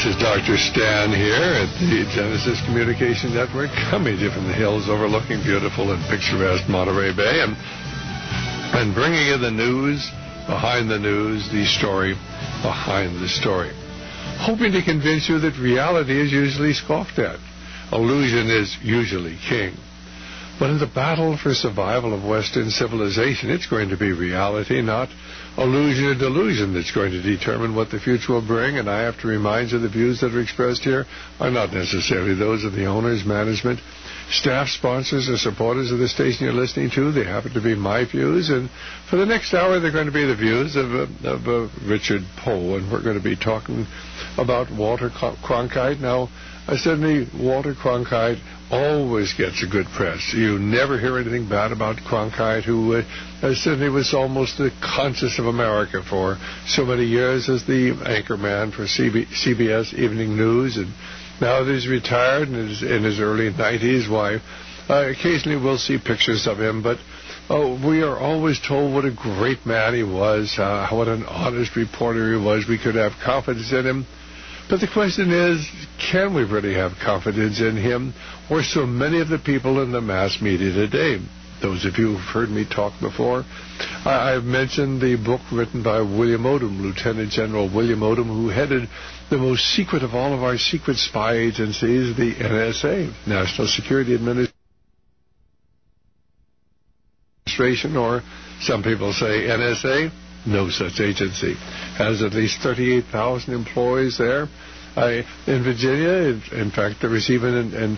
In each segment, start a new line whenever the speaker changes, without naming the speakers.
This is Dr. Stan here at the Genesis Communication Network, coming to you from the hills overlooking beautiful and picturesque Monterey Bay, and bringing you the news behind the news, the story behind the story. Hoping to convince you that reality is usually scoffed at. Illusion is usually king. But in the battle for survival of Western civilization, it's going to be reality, not illusion or delusion, that's going to determine what the future will bring. And I have to remind you, the views that are expressed here are not necessarily those of the owners, management, staff, sponsors, or supporters of the station you're listening to. They happen to be my views. And for the next hour, they're going to be the views of Richard Poe. And we're going to be talking about Walter Cronkite. Now, certainly Walter Cronkite always gets a good press. You never hear anything bad about Cronkite, who certainly was almost the conscience of America for so many years as the anchorman for CBS Evening News. And now that he's retired and is in his early 90s, why, occasionally we'll see pictures of him, but we are always told what a great man he was, what an honest reporter he was. We could have confidence in him. But the question is, can we really have confidence in him or so many of the people in the mass media today? Those of you who've heard me talk before, I've mentioned the book written by William Odom, Lieutenant General William Odom, who headed the most secret of all of our secret spy agencies, the NSA, National Security Administration, or some people say NSA. No such agency. Has at least 38,000 employees there. In Virginia, in fact, there was even an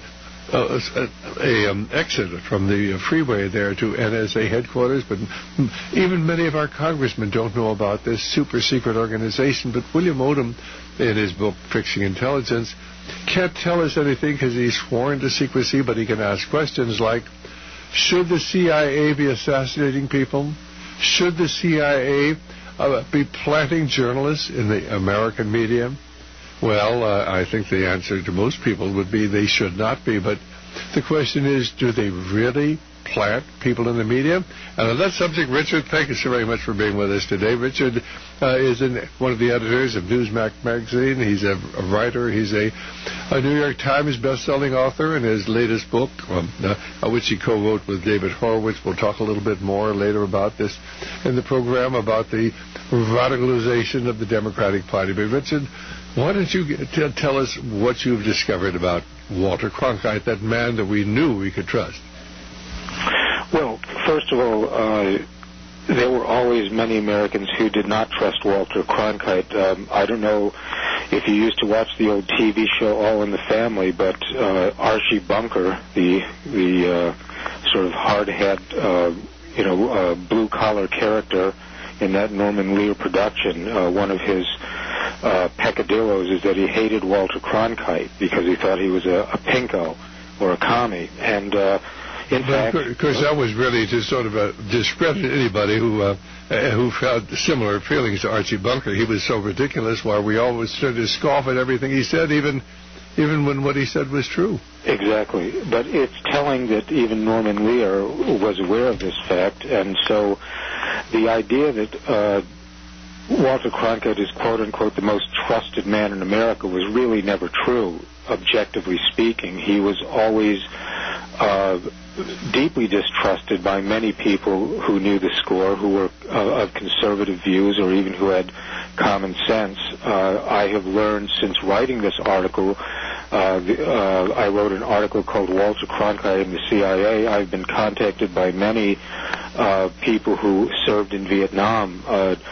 exit from the freeway there to NSA headquarters, but even many of our congressmen don't know about this super secret organization. But William Odom, in his book Fixing Intelligence, can't tell us anything because he's sworn to secrecy, but he can ask questions like, should the CIA be assassinating people? Should the CIA be planting journalists in the American media? Well, I think the answer to most people would be they should not be. But the question is, do they really plant people in the media? And on that subject, Richard, thank you so very much for being with us today. Richard is one of the editors of Newsmax magazine. He's a writer. He's a New York Times best-selling author, and his latest book, which he co-wrote with David Horowitz. We'll talk a little bit more later about this in the program, about the radicalization of the Democratic Party. But Richard, why don't you tell us what you've discovered about Walter Cronkite, that man that we knew we could trust?
Well, first of all, there were always many Americans who did not trust Walter Cronkite. I don't know if you used to watch the old TV show All in the Family, but Archie Bunker, the sort of hard-hat, blue-collar character in that Norman Lear production, one of his peccadillos is that he hated Walter Cronkite because he thought he was a pinko or a commie. And in fact,
of course, that was really to sort of discredit anybody who felt similar feelings to Archie Bunker. He was so ridiculous, while we always started to scoff at everything he said, even when what he said was true.
Exactly. But it's telling that even Norman Lear was aware of this fact, and so the idea that Walter Cronkite is, quote-unquote, the most trusted man in America was really never true, objectively speaking. He was always deeply distrusted by many people who knew the score, who were of conservative views, or even who had common sense. I have learned since writing this article, I wrote an article called Walter Cronkite and the CIA. I've been contacted by many people who served in Vietnam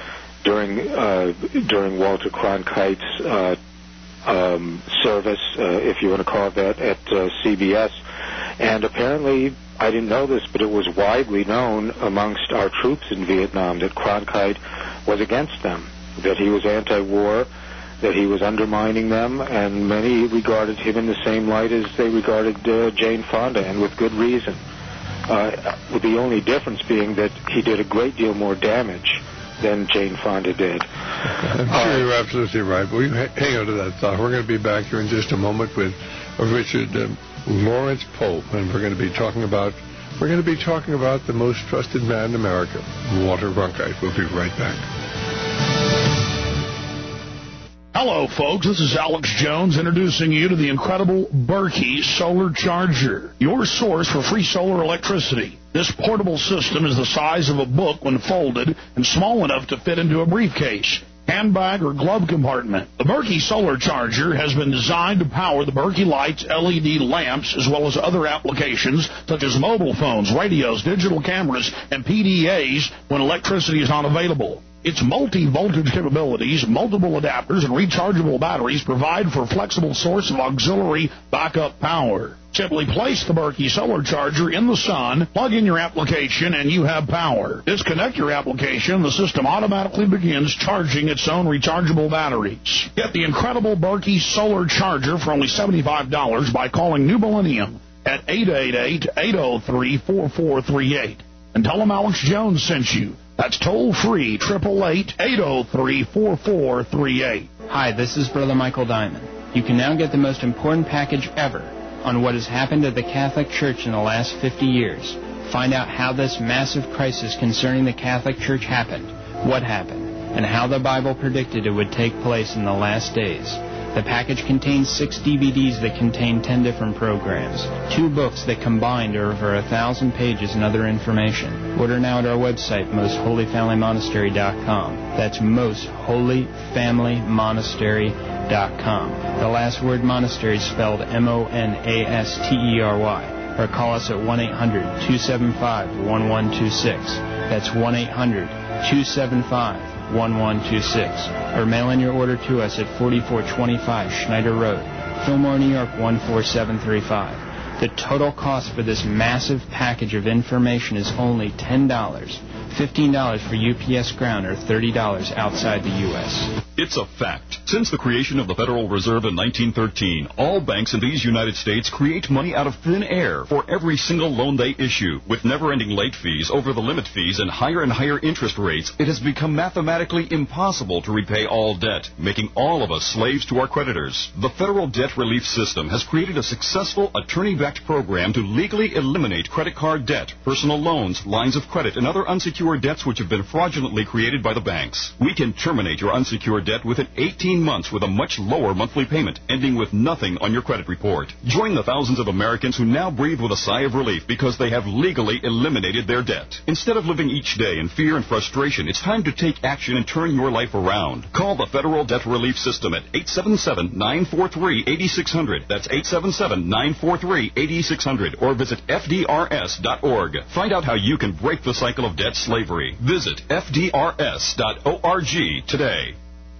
during Walter Cronkite's service, if you want to call it that, at CBS. And apparently, I didn't know this, but it was widely known amongst our troops in Vietnam that Cronkite was against them, that he was anti-war, that he was undermining them, and many regarded him in the same light as they regarded Jane Fonda, and with good reason. With the only difference being that he did a great deal more damage than Jane Fonda did.
I'm sure you're absolutely right. Well, hang on to that thought. We're going to be back here in just a moment with Richard Lawrence Pope, and we're going to be talking about the most trusted man in America, Walter Cronkite. We'll be right back.
Hello, folks. This is Alex Jones introducing you to the incredible Berkey Solar Charger, your source for free solar electricity. This portable system is the size of a book when folded and small enough to fit into a briefcase, handbag, or glove compartment. The Berkey Solar Charger has been designed to power the Berkey Lights LED lamps as well as other applications such as mobile phones, radios, digital cameras, and PDAs when electricity is not available. Its multi-voltage capabilities, multiple adapters, and rechargeable batteries provide for a flexible source of auxiliary backup power. Simply place the Berkey Solar Charger in the sun, plug in your application, and you have power. Disconnect your application, the system automatically begins charging its own rechargeable batteries. Get the incredible Berkey Solar Charger for only $75 by calling New Millennium at 888-803-4438. And tell them Alex Jones sent you. That's toll-free, 888-803-4438.
Hi, this is Brother Michael Diamond. You can now get the most important package ever on what has happened at the Catholic Church in the last 50 years. Find out how this massive crisis concerning the Catholic Church happened, what happened, and how the Bible predicted it would take place in the last days. The package contains 6 DVDs that contain 10 different programs, 2 books that combined are over 1,000 pages and other information. Order now at our website, mostholyfamilymonastery.com. That's mostholyfamilymonastery.com. The last word monastery is spelled MONASTERY. Or call us at 1-800-275-1126. That's 1-800-275-1126. Or mail in your order to us at 4425 Schneider Road, Fillmore, New York 14735. The total cost for this massive package of information is only $10, $15 for UPS Ground, or $30 outside the U.S.
It's a fact. Since the creation of the Federal Reserve in 1913, all banks in these United States create money out of thin air for every single loan they issue. With never-ending late fees, over-the-limit fees, and higher interest rates, it has become mathematically impossible to repay all debt, making all of us slaves to our creditors. The Federal Debt Relief System has created a successful attorney-backed program to legally eliminate credit card debt, personal loans, lines of credit, and other unsecured debts which have been fraudulently created by the banks. We can terminate your unsecured debt within 18 months with a much lower monthly payment, ending with nothing on your credit report. Join the thousands of Americans who now breathe with a sigh of relief because they have legally eliminated their debt. Instead of living each day in fear and frustration, it's time to take action and turn your life around. Call the Federal Debt Relief System at 877-943-8600. That's 877-943-8600. Or visit FDRS.org. Find out how you can break the cycle of debt slavery. Visit FDRS.org today.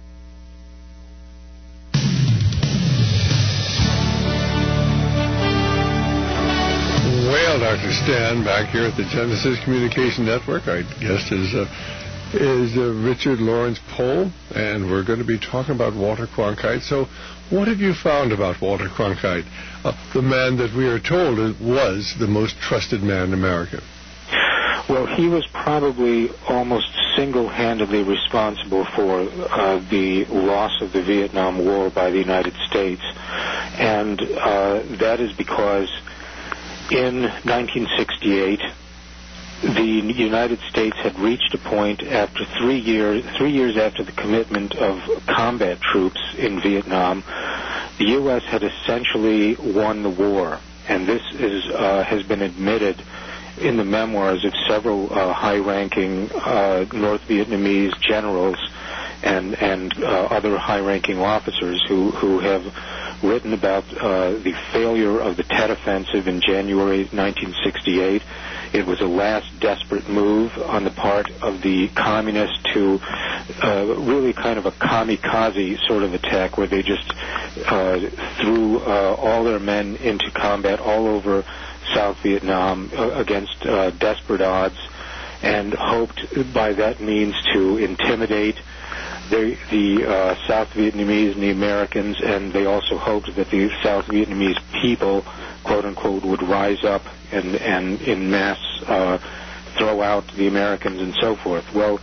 Well, Dr. Stan, back here at the Genesis Communication Network. Our guest is Richard Lawrence Pohl, and we're going to be talking about Walter Cronkite. So what have you found about Walter Cronkite, the man that we are told was the most trusted man in America?
Well, he was probably almost single-handedly responsible for the loss of the Vietnam War by the United States, and that is because in 1968, the United States had reached a point after 3 years after the commitment of combat troops in Vietnam, the U.S. had essentially won the war, and this has been admitted in the memoirs of several high-ranking North Vietnamese generals and other high-ranking officers who have written about the failure of the Tet Offensive in January 1968. It was a last desperate move on the part of the communists to really kind of a kamikaze sort of attack where they just threw all their men into combat all over South Vietnam against desperate odds, and hoped by that means to intimidate the South Vietnamese and the Americans, and they also hoped that the South Vietnamese people, quote unquote, would rise up and in mass throw out the Americans and so forth. Well,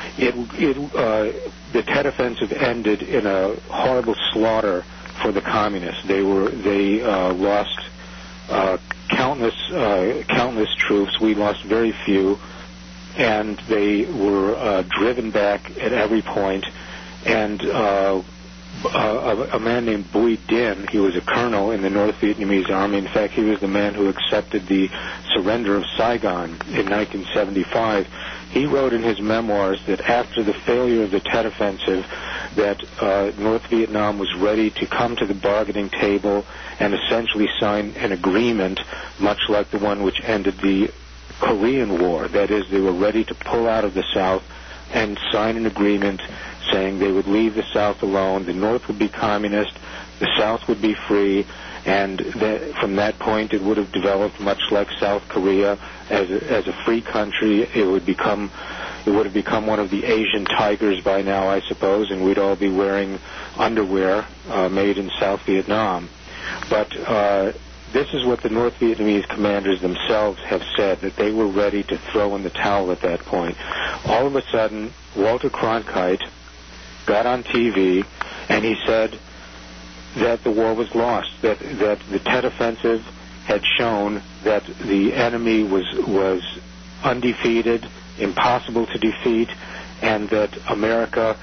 the Tet Offensive ended in a horrible slaughter for the communists. They lost countless troops. We lost very few, and they were driven back at every point. And a man named Bui Dinh. He was a colonel in the North Vietnamese army. In fact, he was the man who accepted the surrender of Saigon in 1975. He wrote in his memoirs that after the failure of the Tet Offensive, that North Vietnam was ready to come to the bargaining table and essentially sign an agreement, much like the one which ended the Korean War. That is, they were ready to pull out of the South and sign an agreement saying they would leave the South alone, the North would be communist, the South would be free, and from that point it would have developed much like South Korea as a free country. It would have become one of the Asian tigers by now, I suppose, and we'd all be wearing underwear made in South Vietnam. But this is what the North Vietnamese commanders themselves have said, that they were ready to throw in the towel at that point. All of a sudden, Walter Cronkite got on TV and he said that the war was lost, that the Tet Offensive had shown that the enemy was undefeated, impossible to defeat, and that America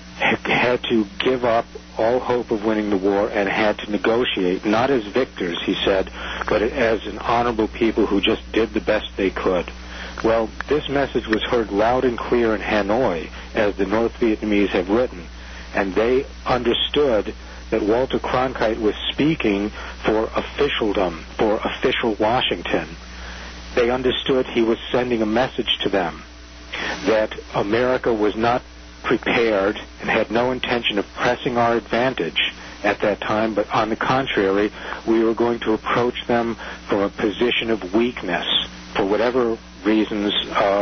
had to give up all hope of winning the war and had to negotiate, not as victors, he said, but as an honorable people who just did the best they could. Well, this message was heard loud and clear in Hanoi, as the North Vietnamese have written, and they understood that Walter Cronkite was speaking for officialdom, for official Washington. They understood he was sending a message to them that America was not prepared and had no intention of pressing our advantage at that time, but on the contrary, we were going to approach them from a position of weakness. For whatever reasons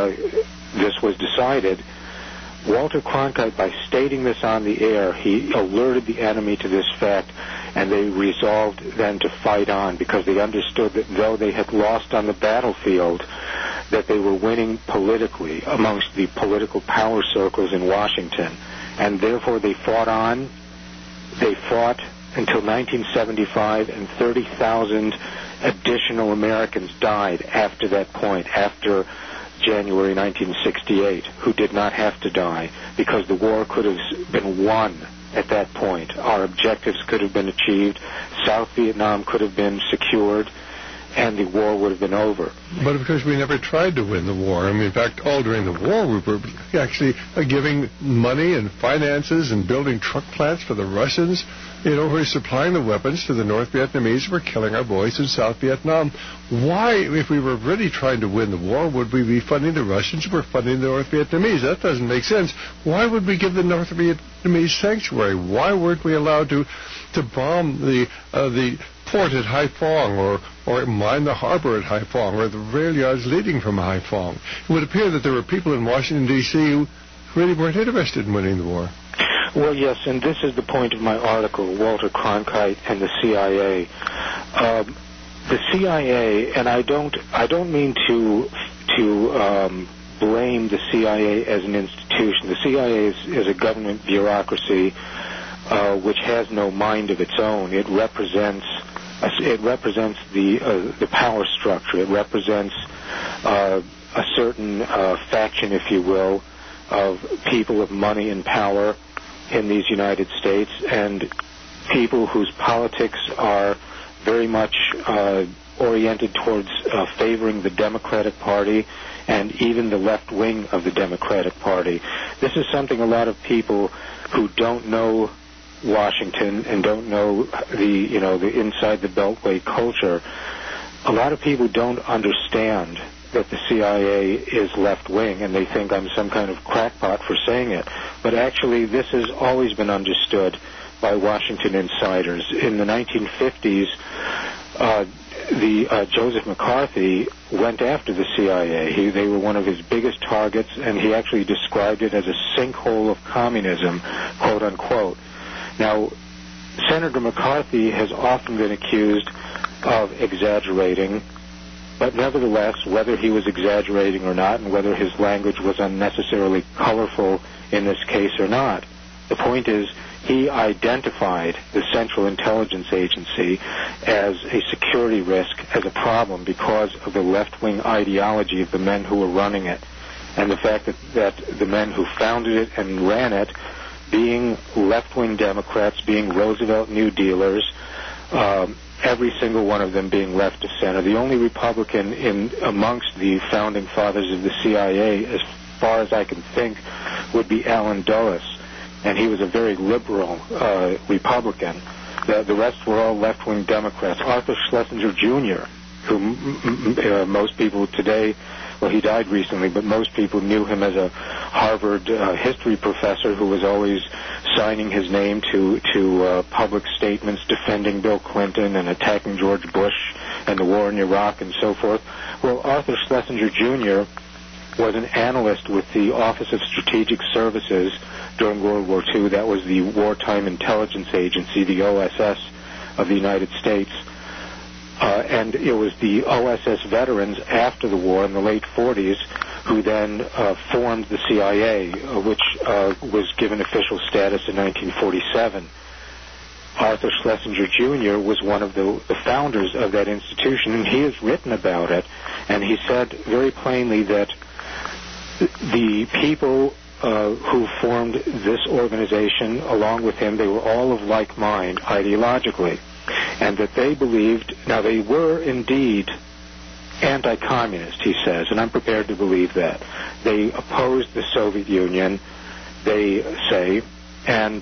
this was decided, Walter Cronkite, by stating this on the air, he alerted the enemy to this fact, and they resolved then to fight on because they understood that though they had lost on the battlefield, that they were winning politically amongst the political power circles in Washington. And therefore they fought on. They fought until 1975, and 30,000 additional Americans died after that point, after January 1968, who did not have to die because the war could have been won at that point. Our objectives could have been achieved. South Vietnam could have been secured, and the war would have been over.
But of course, we never tried to win the war. I mean, in fact, all during the war, we were actually giving money and finances and building truck plants for the Russians. You know, we're supplying the weapons to the North Vietnamese who were killing our boys in South Vietnam. Why, if we were really trying to win the war, would we be funding the Russians who were funding the North Vietnamese? That doesn't make sense. Why would we give the North Vietnamese sanctuary? Why weren't we allowed to bomb the port at Haiphong or mine the harbor at Haiphong or the rail yards leading from Haiphong? It would appear that there were people in Washington, D.C. who really weren't interested in winning the war.
Well, yes, and this is the point of my article, Walter Cronkite and the CIA. The CIA, and I don't mean to blame the CIA as an institution. The CIA is a government bureaucracy which has no mind of its own. It represents the power structure. It represents a certain faction, if you will, of people of money and power in these United States, and people whose politics are very much oriented towards favoring the Democratic Party and even the left wing of the Democratic Party. This is something a lot of people who don't know Washington and don't know the inside the Beltway culture, a lot of people don't understand that the CIA is left-wing, and they think I'm some kind of crackpot for saying it. But actually, this has always been understood by Washington insiders. In the 1950s, Joseph McCarthy went after the CIA. They were one of his biggest targets, and he actually described it as a sinkhole of communism, quote unquote. Now, Senator McCarthy has often been accused of exaggerating, but nevertheless, whether he was exaggerating or not, and whether his language was unnecessarily colorful in this case or not, the point is he identified the Central Intelligence Agency as a security risk, as a problem, because of the left-wing ideology of the men who were running it, and the fact that the men who founded it and ran it being left-wing Democrats, being Roosevelt New Dealers, every single one of them being left of center. The only Republican amongst the founding fathers of the CIA, as far as I can think, would be Allen Dulles, and he was a very liberal Republican. The rest were all left-wing Democrats. Arthur Schlesinger Jr., who most people today, well, he died recently, but most people knew him as a Harvard history professor who was always signing his name to public statements defending Bill Clinton and attacking George Bush and the war in Iraq and so forth. Well, Arthur Schlesinger Jr. was an analyst with the Office of Strategic Services during World War II. That was the Wartime Intelligence Agency, the OSS of the United States. And it was the OSS veterans after the war in the late 40s who then formed the CIA, which was given official status in 1947. Arthur Schlesinger Jr. was one of the founders of that institution, and he has written about it, and he said very plainly that the people who formed this organization along with him, they were all of like mind ideologically, and that they believed, now they were indeed anti-communist, he says, and I'm prepared to believe that. They opposed the Soviet Union, they say, and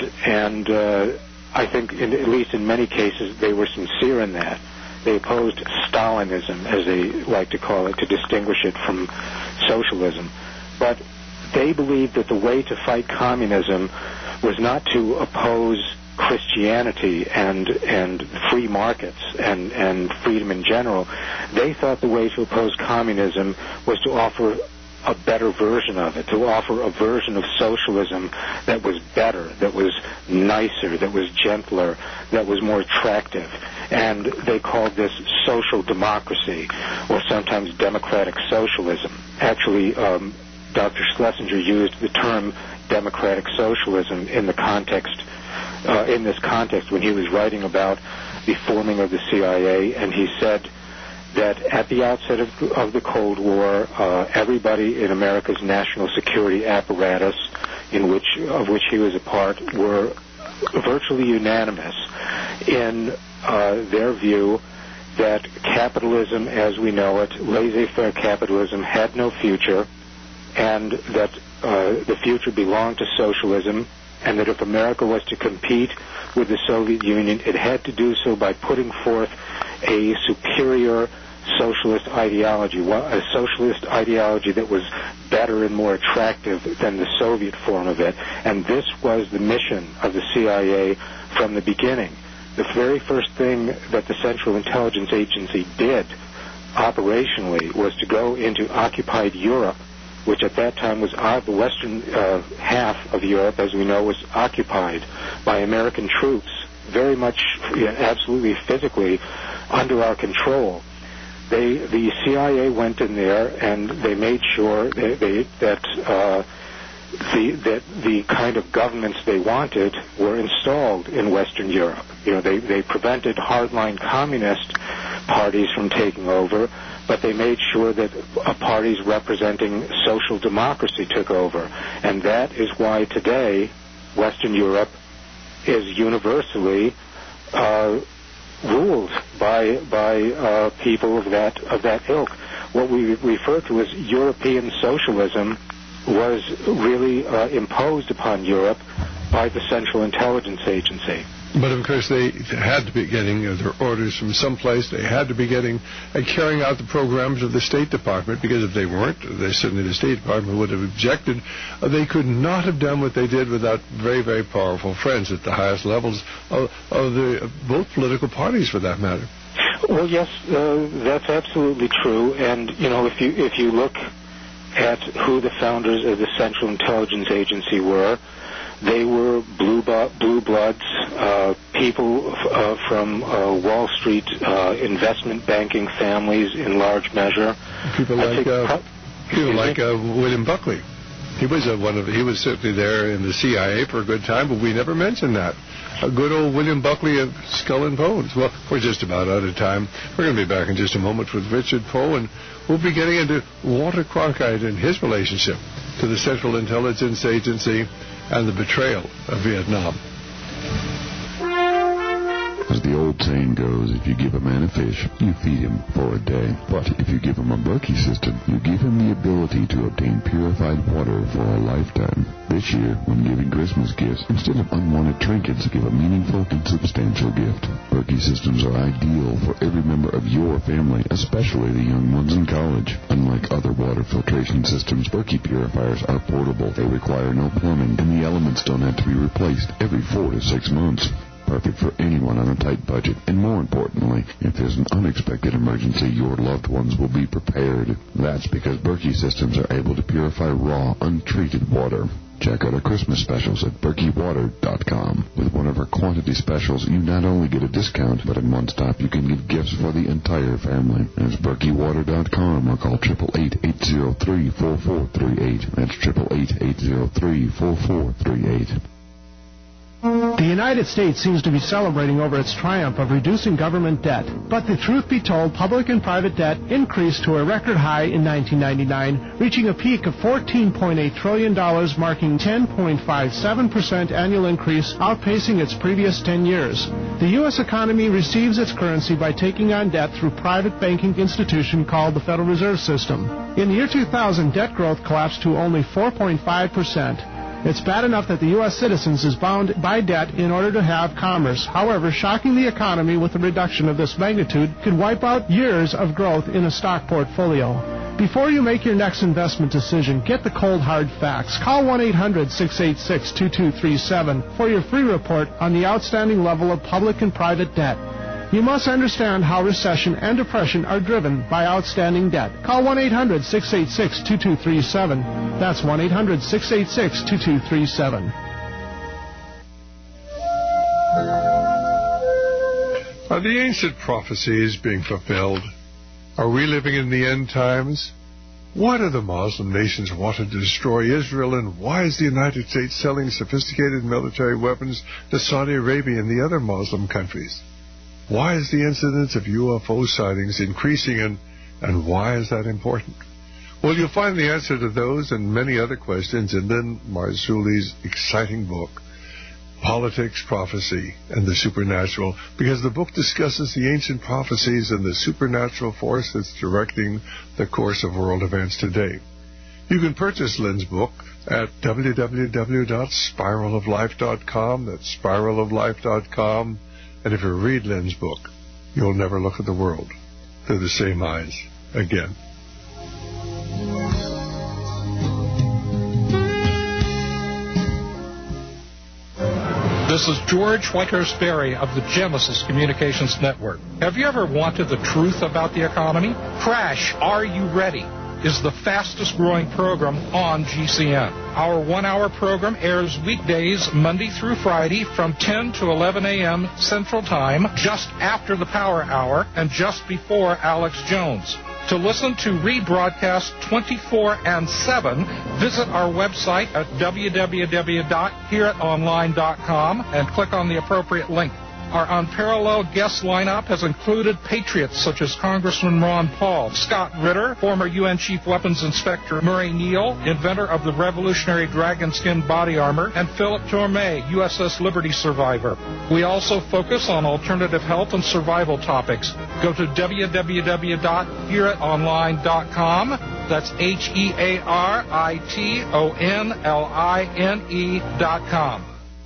I think at least in many cases they were sincere in that. They opposed Stalinism, as they like to call it, to distinguish it from socialism. But they believed that the way to fight communism was not to oppose Christianity and free markets and freedom in general. They thought the way to oppose communism was to offer a better version of it, to offer a version of socialism that was better, that was nicer, that was gentler, that was more attractive. And they called this social democracy, or sometimes democratic socialism. Actually, Dr. Schlesinger used the term democratic socialism in this context when he was writing about the forming of the CIA, and he said that at the outset of the Cold War, everybody in America's national security apparatus, of which he was a part, were virtually unanimous in their view that capitalism as we know it, laissez-faire capitalism, had no future, and that the future belonged to socialism, and that if America was to compete with the Soviet Union, it had to do so by putting forth a superior socialist ideology, a socialist ideology that was better and more attractive than the Soviet form of it. And this was the mission of the CIA from the beginning. The very first thing that the Central Intelligence Agency did operationally was to go into occupied Europe, which at that time was the western half of Europe, as we know, was occupied by American troops, very much, absolutely physically under our control. The CIA went in there and they made sure that the kind of governments they wanted were installed in Western Europe. They prevented hardline communist parties from taking over, but they made sure that parties representing social democracy took over. And that is why today Western Europe is universally ruled by people of that ilk. What we refer to as European socialism was really imposed upon Europe by the Central Intelligence Agency.
But of course they had to be getting their orders from someplace. They had to be getting and carrying out the programs of the State Department, because if they weren't, certainly the State Department would have objected. They could not have done what they did without very, very powerful friends at the highest levels of both political parties, for that matter.
Well, yes, that's absolutely true. And if you look at who the founders of the Central Intelligence Agency were, they were blue bloods, people from Wall Street investment banking families in large measure.
People like William Buckley. He was certainly there in the CIA for a good time, but we never mentioned that. a good old William Buckley of Skull and Bones. Well, we're just about out of time. We're going to be back in just a moment with Richard Poe, and we'll be getting into Walter Cronkite and his relationship to the Central Intelligence Agency and the betrayal of Vietnam.
As the old saying goes, if you give a man a fish, you feed him for a day. But if you give him a Berkey system, you give him the ability to obtain purified water for a lifetime. This year, when giving Christmas gifts, instead of unwanted trinkets, give a meaningful and substantial gift. Berkey systems are ideal for every member of your family, especially the young ones in college. Unlike other water filtration systems, Berkey purifiers are portable. They require no plumbing, and the elements don't have to be replaced every 4 to 6 months. Perfect for anyone on a tight budget, and more importantly, if there's an unexpected emergency, your loved ones will be prepared. That's because Berkey systems are able to purify raw, untreated water. Check out our Christmas specials at BerkeyWater.com. With one of our quantity specials, you not only get a discount, but in one stop you can give gifts for the entire family. That's BerkeyWater.com or call 888-803-4438. That's 888-803-4438.
The United States seems to be celebrating over its triumph of reducing government debt. But the truth be told, public and private debt increased to a record high in 1999, reaching a peak of $14.8 trillion, marking 10.57% annual increase, outpacing its previous 10 years. The U.S. economy receives its currency by taking on debt through private banking institution called the Federal Reserve System. In the year 2000, debt growth collapsed to only 4.5%. It's bad enough that the U.S. citizens is bound by debt in order to have commerce. However, shocking the economy with a reduction of this magnitude could wipe out years of growth in a stock portfolio. Before you make your next investment decision, get the cold, hard facts. Call 1-800-686-2237 for your free report on the outstanding level of public and private debt. You must understand how recession and depression are driven by outstanding debt. Call 1-800-686-2237. That's 1-800-686-2237.
Are the ancient prophecies being fulfilled? Are we living in the end times? Why do the Muslim nations want to destroy Israel, and why is the United States selling sophisticated military weapons to Saudi Arabia and the other Muslim countries? Why is the incidence of UFO sightings increasing, and why is that important? Well, you'll find the answer to those and many other questions in Lynn Marzulli's exciting book, Politics, Prophecy, and the Supernatural, because the book discusses the ancient prophecies and the supernatural force that's directing the course of world events today. You can purchase Lynn's book at www.spiraloflife.com. That's spiraloflife.com. And if you read Lynn's book, you'll never look at the world through the same eyes again.
This is George Whitehurst Berry of the Genesis Communications Network. Have you ever wanted the truth about the economy? Crash, Are You Ready? Is the fastest growing program on GCN. Our 1-hour program airs weekdays Monday through Friday from 10 to 11 a.m. Central Time, just after the Power Hour and just before Alex Jones. To listen to rebroadcast 24/7, visit our website at www.hearitonline.com and click on the appropriate link. Our unparalleled guest lineup has included patriots such as Congressman Ron Paul, Scott Ritter, former UN Chief Weapons Inspector Murray Neal, inventor of the revolutionary dragon skin body armor, and Philip Tormé, USS Liberty survivor. We also focus on alternative health and survival topics. Go to www.hearitonline.com. That's HEARITONLINE.com.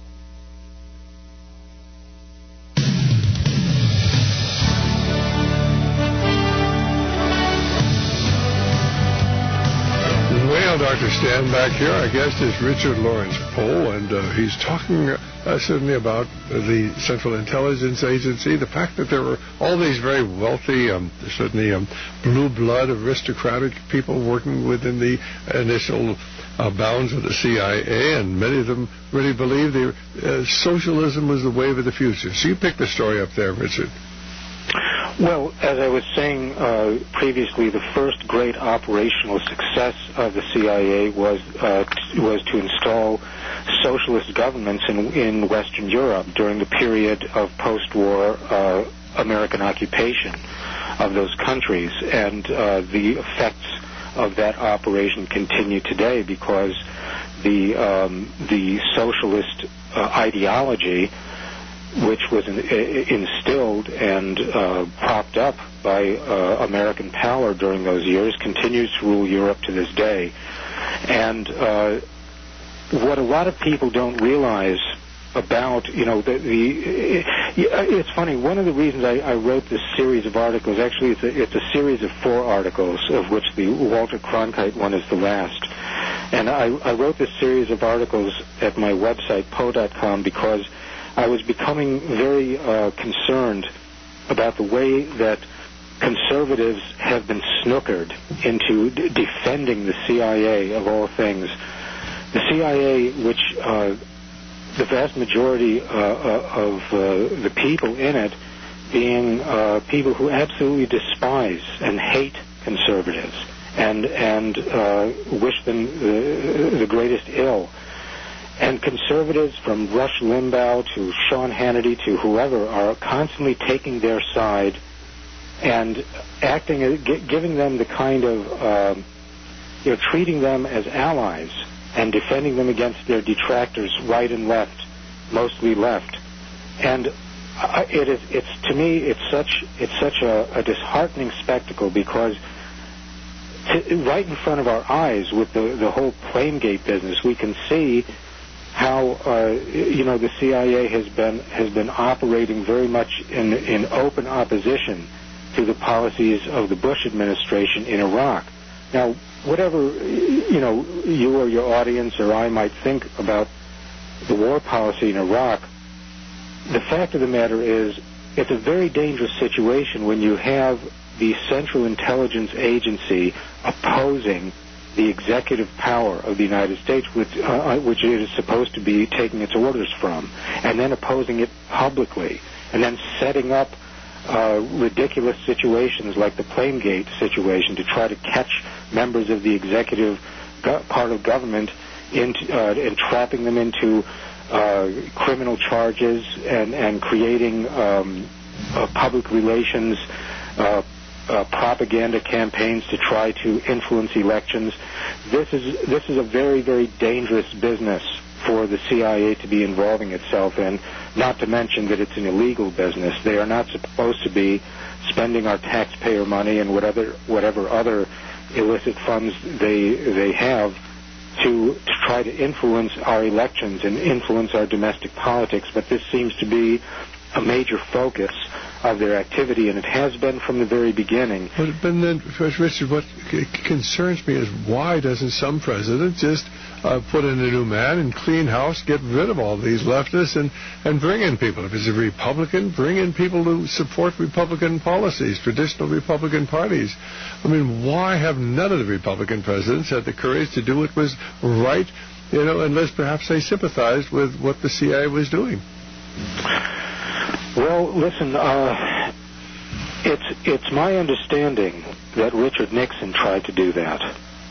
Well, Dr. Stan back here. Our guest is Richard Lawrence Poe, and he's talking certainly about the Central Intelligence Agency, the fact that there were all these very wealthy, certainly blue blood aristocratic people working within the initial bounds of the CIA, and many of them really believed socialism was the wave of the future. So you picked the story up there, Richard.
Well, as I was saying previously, the first great operational success of the CIA was to install socialist governments in Western Europe during the period of post-war American occupation of those countries. And the effects of that operation continue today because the socialist ideology, which was instilled and propped up by American power during those years, continues to rule Europe to this day. And what a lot of people don't realize about, it's funny, one of the reasons I wrote this series of articles, actually it's a series of 4 articles, of which the Walter Cronkite one is the last. And I wrote this series of articles at my website, Poe.com, because I was becoming very concerned about the way that conservatives have been snookered into defending the CIA, of all things. The CIA, which the vast majority of the people in it being people who absolutely despise and hate conservatives and wish them the greatest ill. And conservatives, from Rush Limbaugh to Sean Hannity to whoever, are constantly taking their side and giving them the kind of, treating them as allies and defending them against their detractors, right and left, mostly left. And to me, it's such a disheartening spectacle, because right in front of our eyes with the whole Planegate business, we can see how the CIA has been operating very much in open opposition to the policies of the Bush administration in Iraq. Now, whatever you or your audience or I might think about the war policy in Iraq, the fact of the matter is it's a very dangerous situation when you have the Central Intelligence Agency opposing the executive power of the United States, which it is supposed to be taking its orders from, and then opposing it publicly, and then setting up ridiculous situations like the Planegate situation to try to catch members of the executive part of government and trapping them into criminal charges and creating public relations propaganda campaigns to try to influence elections. This is a very, very dangerous business for the CIA to be involving itself in, not to mention that it's an illegal business. They are not supposed to be spending our taxpayer money and whatever other illicit funds they have to try to influence our elections and influence our domestic politics. But this seems to be a major focus of their activity, and it has been from the very beginning.
But then, Richard, what concerns me is why doesn't some president just put in a new man and clean house, get rid of all these leftists, and bring in people? If it's a Republican, bring in people who support Republican policies, traditional Republican parties. I mean, why have none of the Republican presidents had the courage to do what was right, unless perhaps they sympathized with what the CIA was doing?
Well, listen, it's my understanding that Richard Nixon tried to do that.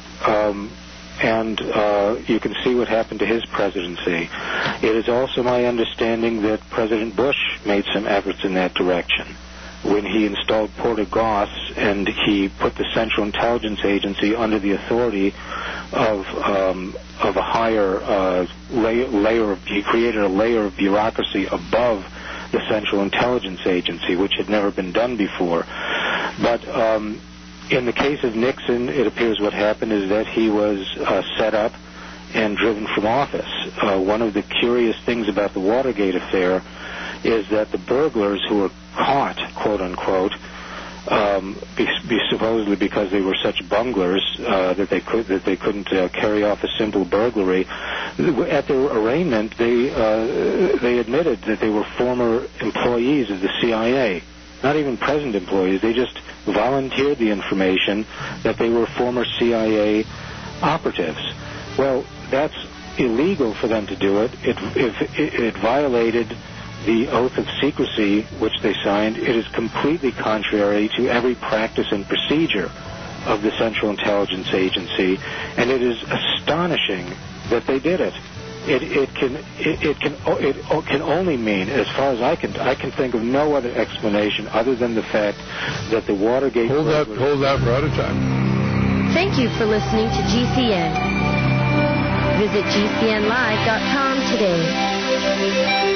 And you can see what happened to his presidency. It is also my understanding that President Bush made some efforts in that direction when he installed Porter Goss and he put the Central Intelligence Agency under the authority of a higher layer of, he created a layer of bureaucracy above the Central Intelligence Agency, which had never been done before. But in the case of Nixon, it appears what happened is that he was set up and driven from office. One of the curious things about the Watergate affair is that the burglars who were caught, quote unquote, supposedly because they were such bunglers that they couldn't carry off a simple burglary. At their arraignment, they admitted that they were former employees of the CIA, not even present employees. They just volunteered the information that they were former CIA operatives. Well, that's illegal for them to do it. It violated the oath of secrecy which they signed. It is completely contrary to every practice and procedure of the Central Intelligence Agency, and it is astonishing that they did it. it can only mean, as far as I can think of no other explanation other than the fact that the Watergate...
Hold that for out of time.
Thank you for listening to GCN. Visit GCNlive.com today.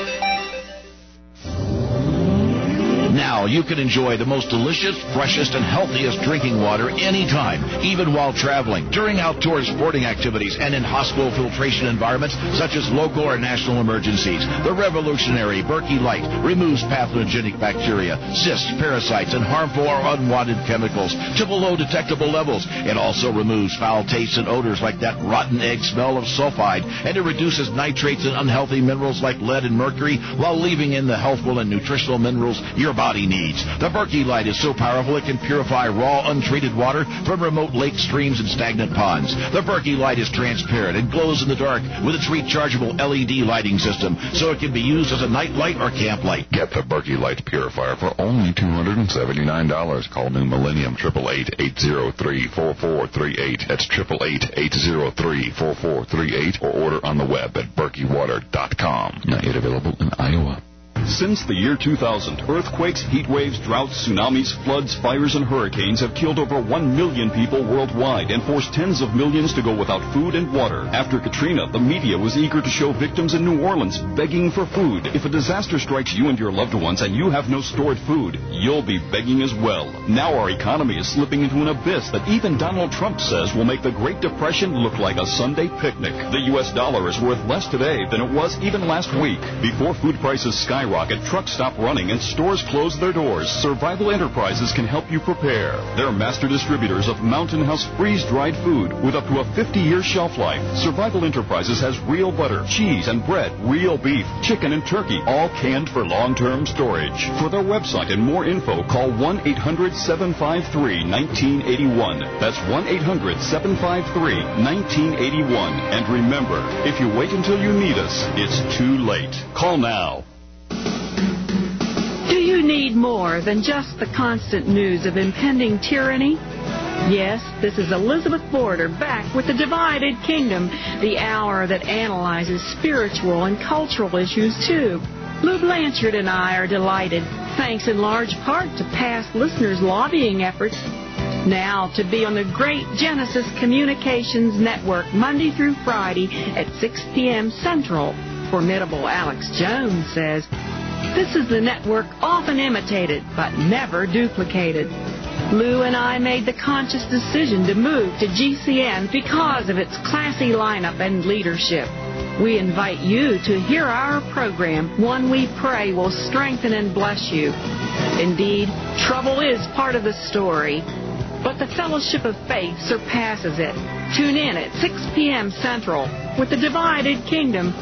Now you can enjoy the most delicious, freshest, and healthiest drinking water anytime, even while traveling, during outdoor sporting activities, and in hospital filtration environments such as local or national emergencies. The revolutionary Berkey Light removes pathogenic bacteria, cysts, parasites, and harmful or unwanted chemicals to below detectable levels. It also removes foul tastes and odors like that rotten egg smell of sulfide, and it reduces nitrates and unhealthy minerals like lead and mercury while leaving in the healthful and nutritional minerals your body needs. The Berkey Light is so powerful it can purify raw, untreated water from remote lakes, streams, and stagnant ponds. The Berkey Light is transparent and glows in the dark with its rechargeable LED lighting system, so it can be used as a night light or camp light.
Get the Berkey Light Purifier for only $279. Call New Millennium 888-803-4438. That's 888-803-4438, or order on the web at berkeywater.com. Not yet available in Iowa.
Since the year 2000, earthquakes, heat waves, droughts, tsunamis, floods, fires, and hurricanes have killed over 1 million people worldwide and forced tens of millions to go without food and water. After Katrina, the media was eager to show victims in New Orleans begging for food. If a disaster strikes you and your loved ones and you have no stored food, you'll be begging as well. Now our economy is slipping into an abyss that even Donald Trump says will make the Great Depression look like a Sunday picnic. The U.S. dollar is worth less today than it was even last week. Before food prices skyrocket, trucks stop running, and stores close their doors, Survival Enterprises can help you prepare. They're master distributors of Mountain House freeze-dried food with up to a 50-year shelf life. Survival Enterprises has real butter, cheese, and bread, real beef, chicken, and turkey, all canned for long-term storage. For their website and more info, call 1-800-753-1981. That's 1-800-753-1981. And remember, if you wait until you need us, it's too late. Call now.
Do you need more than just the constant news of impending tyranny? Yes, this is Elizabeth Border back with The Divided Kingdom, the hour that analyzes spiritual and cultural issues too. Lou Blanchard and I are delighted, thanks in large part to past listeners' lobbying efforts, now to be on the great Genesis Communications Network Monday through Friday at 6 p.m. Central. Formidable Alex Jones says, "This is the network often imitated, but never duplicated." Lou and I made the conscious decision to move to GCN because of its classy lineup and leadership. We invite you to hear our program, one we pray will strengthen and bless you. Indeed, trouble is part of the story, but the fellowship of faith surpasses it. Tune in at 6 p.m. Central with The Divided Kingdom.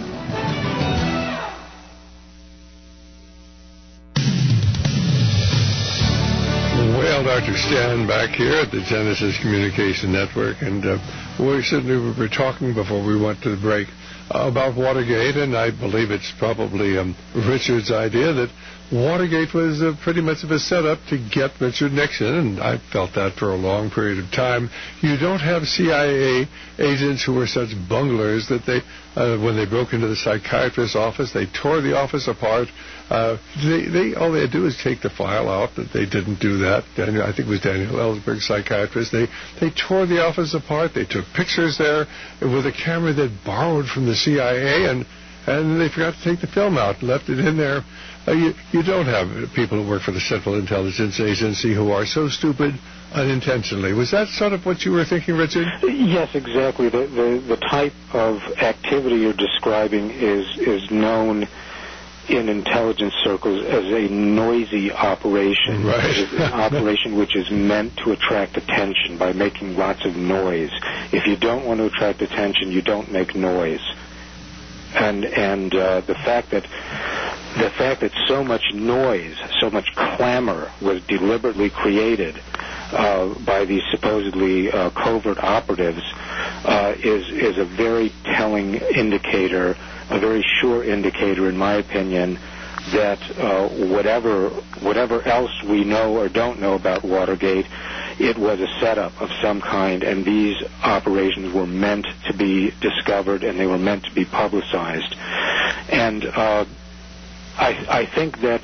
Well, Dr. Stan back here at the Genesis Communication Network, and we were talking before we went to the break about Watergate, and I believe it's probably Richard's idea that Watergate was pretty much of a setup to get Richard Nixon, and I felt that for a long period of time. You don't have CIA agents who were such bunglers that they, when they broke into the psychiatrist's office, they tore the office apart. All they had to do is take the file out. That they didn't do that. I think it was Daniel Ellsberg, psychiatrist. They tore the office apart. They took pictures there with a camera that borrowed from the CIA, and they forgot to take the film out and left it in there. You don't have people who work for the Central Intelligence Agency who are so stupid unintentionally. Was that sort of what you were thinking, Richard?
Yes, exactly. The type of activity you're describing is known in intelligence circles as a noisy operation.
Right.
An operation which is meant to attract attention by making lots of noise. If you don't want to attract attention, you don't make noise. And the fact that so much noise, so much clamor was deliberately created by these supposedly covert operatives is a very telling indicator, a very sure indicator, in my opinion, that whatever else we know or don't know about Watergate, it was a setup of some kind, and these operations were meant to be discovered and they were meant to be publicized. And I think that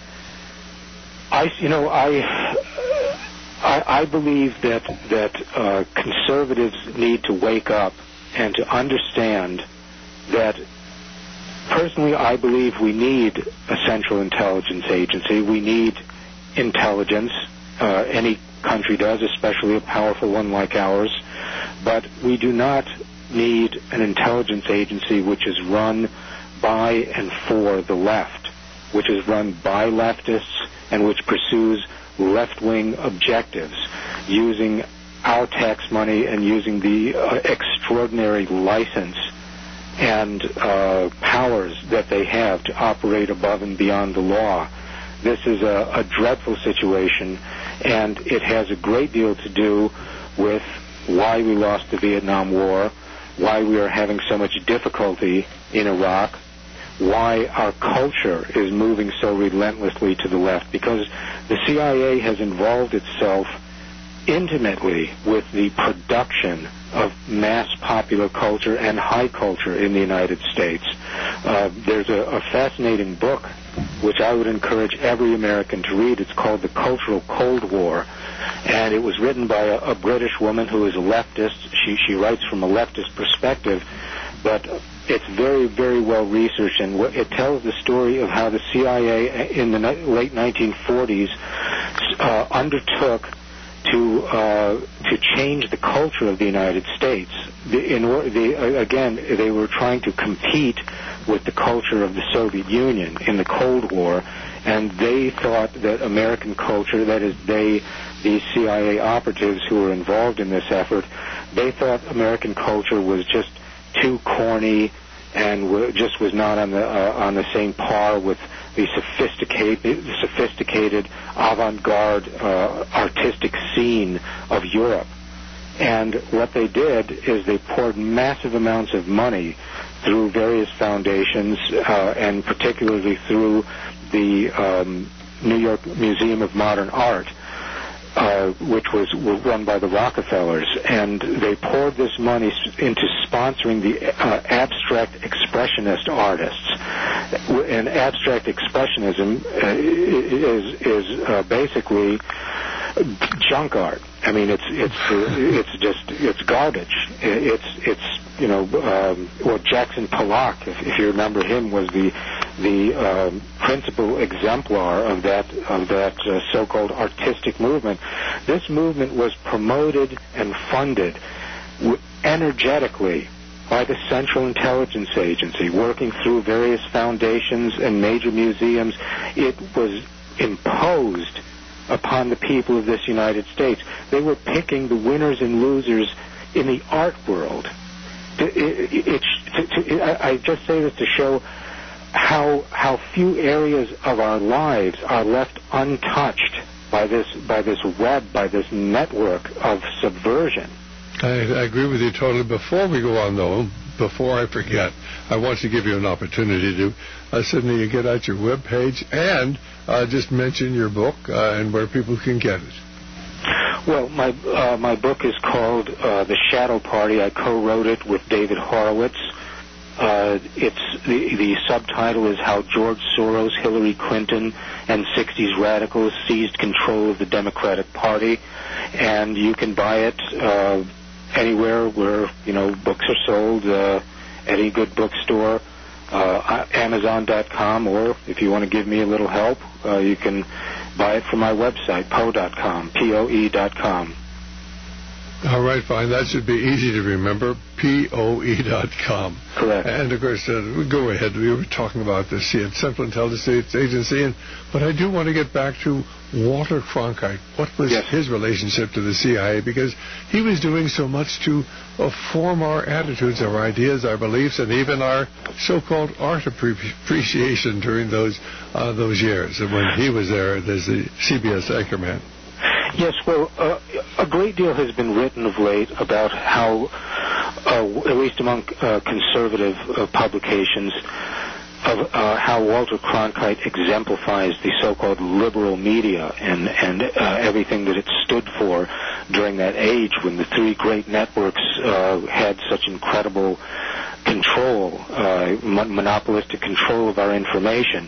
I believe that conservatives need to wake up and to understand that. Personally, I believe we need a central intelligence agency. We need intelligence. Any country does, especially a powerful one like ours. But we do not need an intelligence agency which is run by and for the left, which is run by leftists and which pursues left-wing objectives using our tax money and using the extraordinary license and powers that they have to operate above and beyond the law. This is a dreadful situation, and it has a great deal to do with why we lost the Vietnam War, why we are having so much difficulty in Iraq, why our culture is moving so relentlessly to the left, because the CIA has involved itself intimately with the production of mass popular culture and high culture in the United States. There's a fascinating book which I would encourage every American to read. It's called The Cultural Cold War, and it was written by a British woman who is a leftist. She writes from a leftist perspective, but it's very, very well researched, and it tells the story of how the CIA in the late 1940s undertook to change the culture of the United States. Again, they were trying to compete with the culture of the Soviet Union in the Cold War, and they thought that American culture, that is, these CIA operatives who were involved in this effort, they thought American culture was just too corny and just was not on the same par with the sophisticated avant-garde artistic scene of Europe. And what they did is they poured massive amounts of money through various foundations, and particularly through the New York Museum of Modern Art, which was run by the Rockefellers, and they poured this money into sponsoring the abstract expressionist artists. And abstract expressionism is basically junk art. I mean, it's garbage. Well, Jackson Pollock, if you remember him, was the principal exemplar of that so-called artistic movement. This movement was promoted and funded energetically by the Central Intelligence Agency, working through various foundations and major museums. It was imposed upon the people of this United States. They were picking the winners and losers in the art world. I just say this to show how few areas of our lives are left untouched by this web, by this network of subversion.
I agree with you totally. Before we go on, though, before I forget, I want to give you an opportunity to, Sidney, get out your webpage and just mention your book and where people can get it.
Well, my book is called The Shadow Party. I co-wrote it with David Horowitz. The subtitle is How George Soros, Hillary Clinton, and 60s radicals seized control of the Democratic Party. And you can buy it anywhere where books are sold, any good bookstore, Amazon.com, or if you want to give me a little help, you can buy it from my website, Poe.com, POE.com.
All right, fine. That should be easy to remember, POE.com.
Correct.
And, of course, go ahead. We were talking about the Central Intelligence Agency, but I do want to get back to Walter Cronkite. What was his relationship to the CIA? Because he was doing so much to form our attitudes, our ideas, our beliefs, and even our so-called art appreciation during those years when he was there as the CBS anchorman.
Yes, well, a great deal has been written of late about how, at least among conservative publications, of how Walter Cronkite exemplifies the so-called liberal media and everything that it stood for during that age when the three great networks had such incredible control, monopolistic control of our information.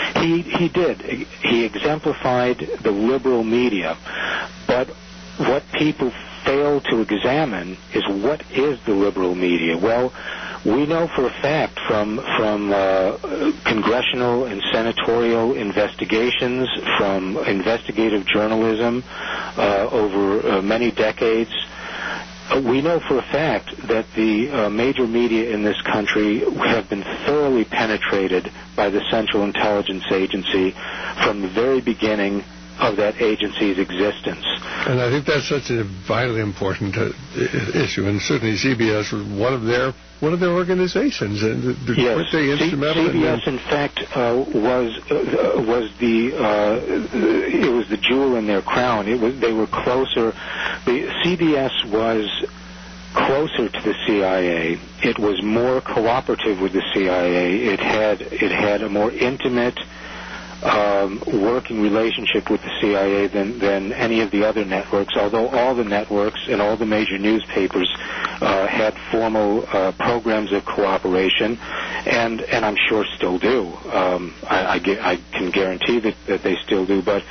He exemplified the liberal media, but what people fail to examine is what is the liberal media. Well, we know for a fact from congressional and senatorial investigations, from investigative journalism over many decades, we know for a fact that the major media in this country have been thoroughly penetrated by the Central Intelligence Agency from the very beginning of that agency's existence.
And I think that's such a vitally important issue, and certainly CBS was one of their organizations, and
yes,
weren't they instrumental?
CBS, in fact, was the jewel in their crown. They were closer. CBS was closer to the CIA. It was more cooperative with the CIA. It had a more intimate working relationship with the CIA than any of the other networks, although all the networks and all the major newspapers had formal programs of cooperation, and I'm sure still do. I can guarantee that they still do, but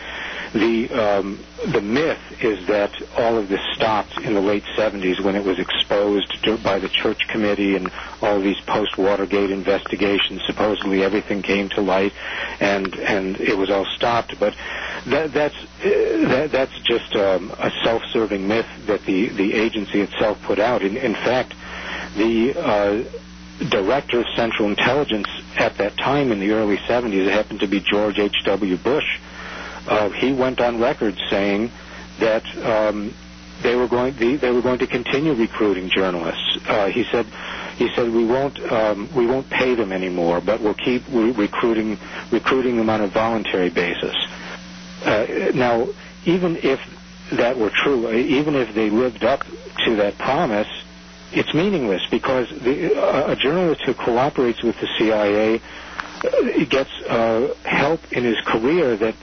the myth is that all of this stopped in the late 70s when it was exposed by the Church Committee and all these post-Watergate investigations. Supposedly everything came to light, and it was all stopped. But that's just a self-serving myth that the agency itself put out. In fact, the director of Central Intelligence at that time in the early 70s, it happened to be George H.W. Bush. He went on record saying that they were going to continue recruiting journalists. He said we won't pay them anymore, but we'll keep recruiting them on a voluntary basis. Now, even if that were true, even if they lived up to that promise, it's meaningless, because a journalist who cooperates with the CIA gets help in his career that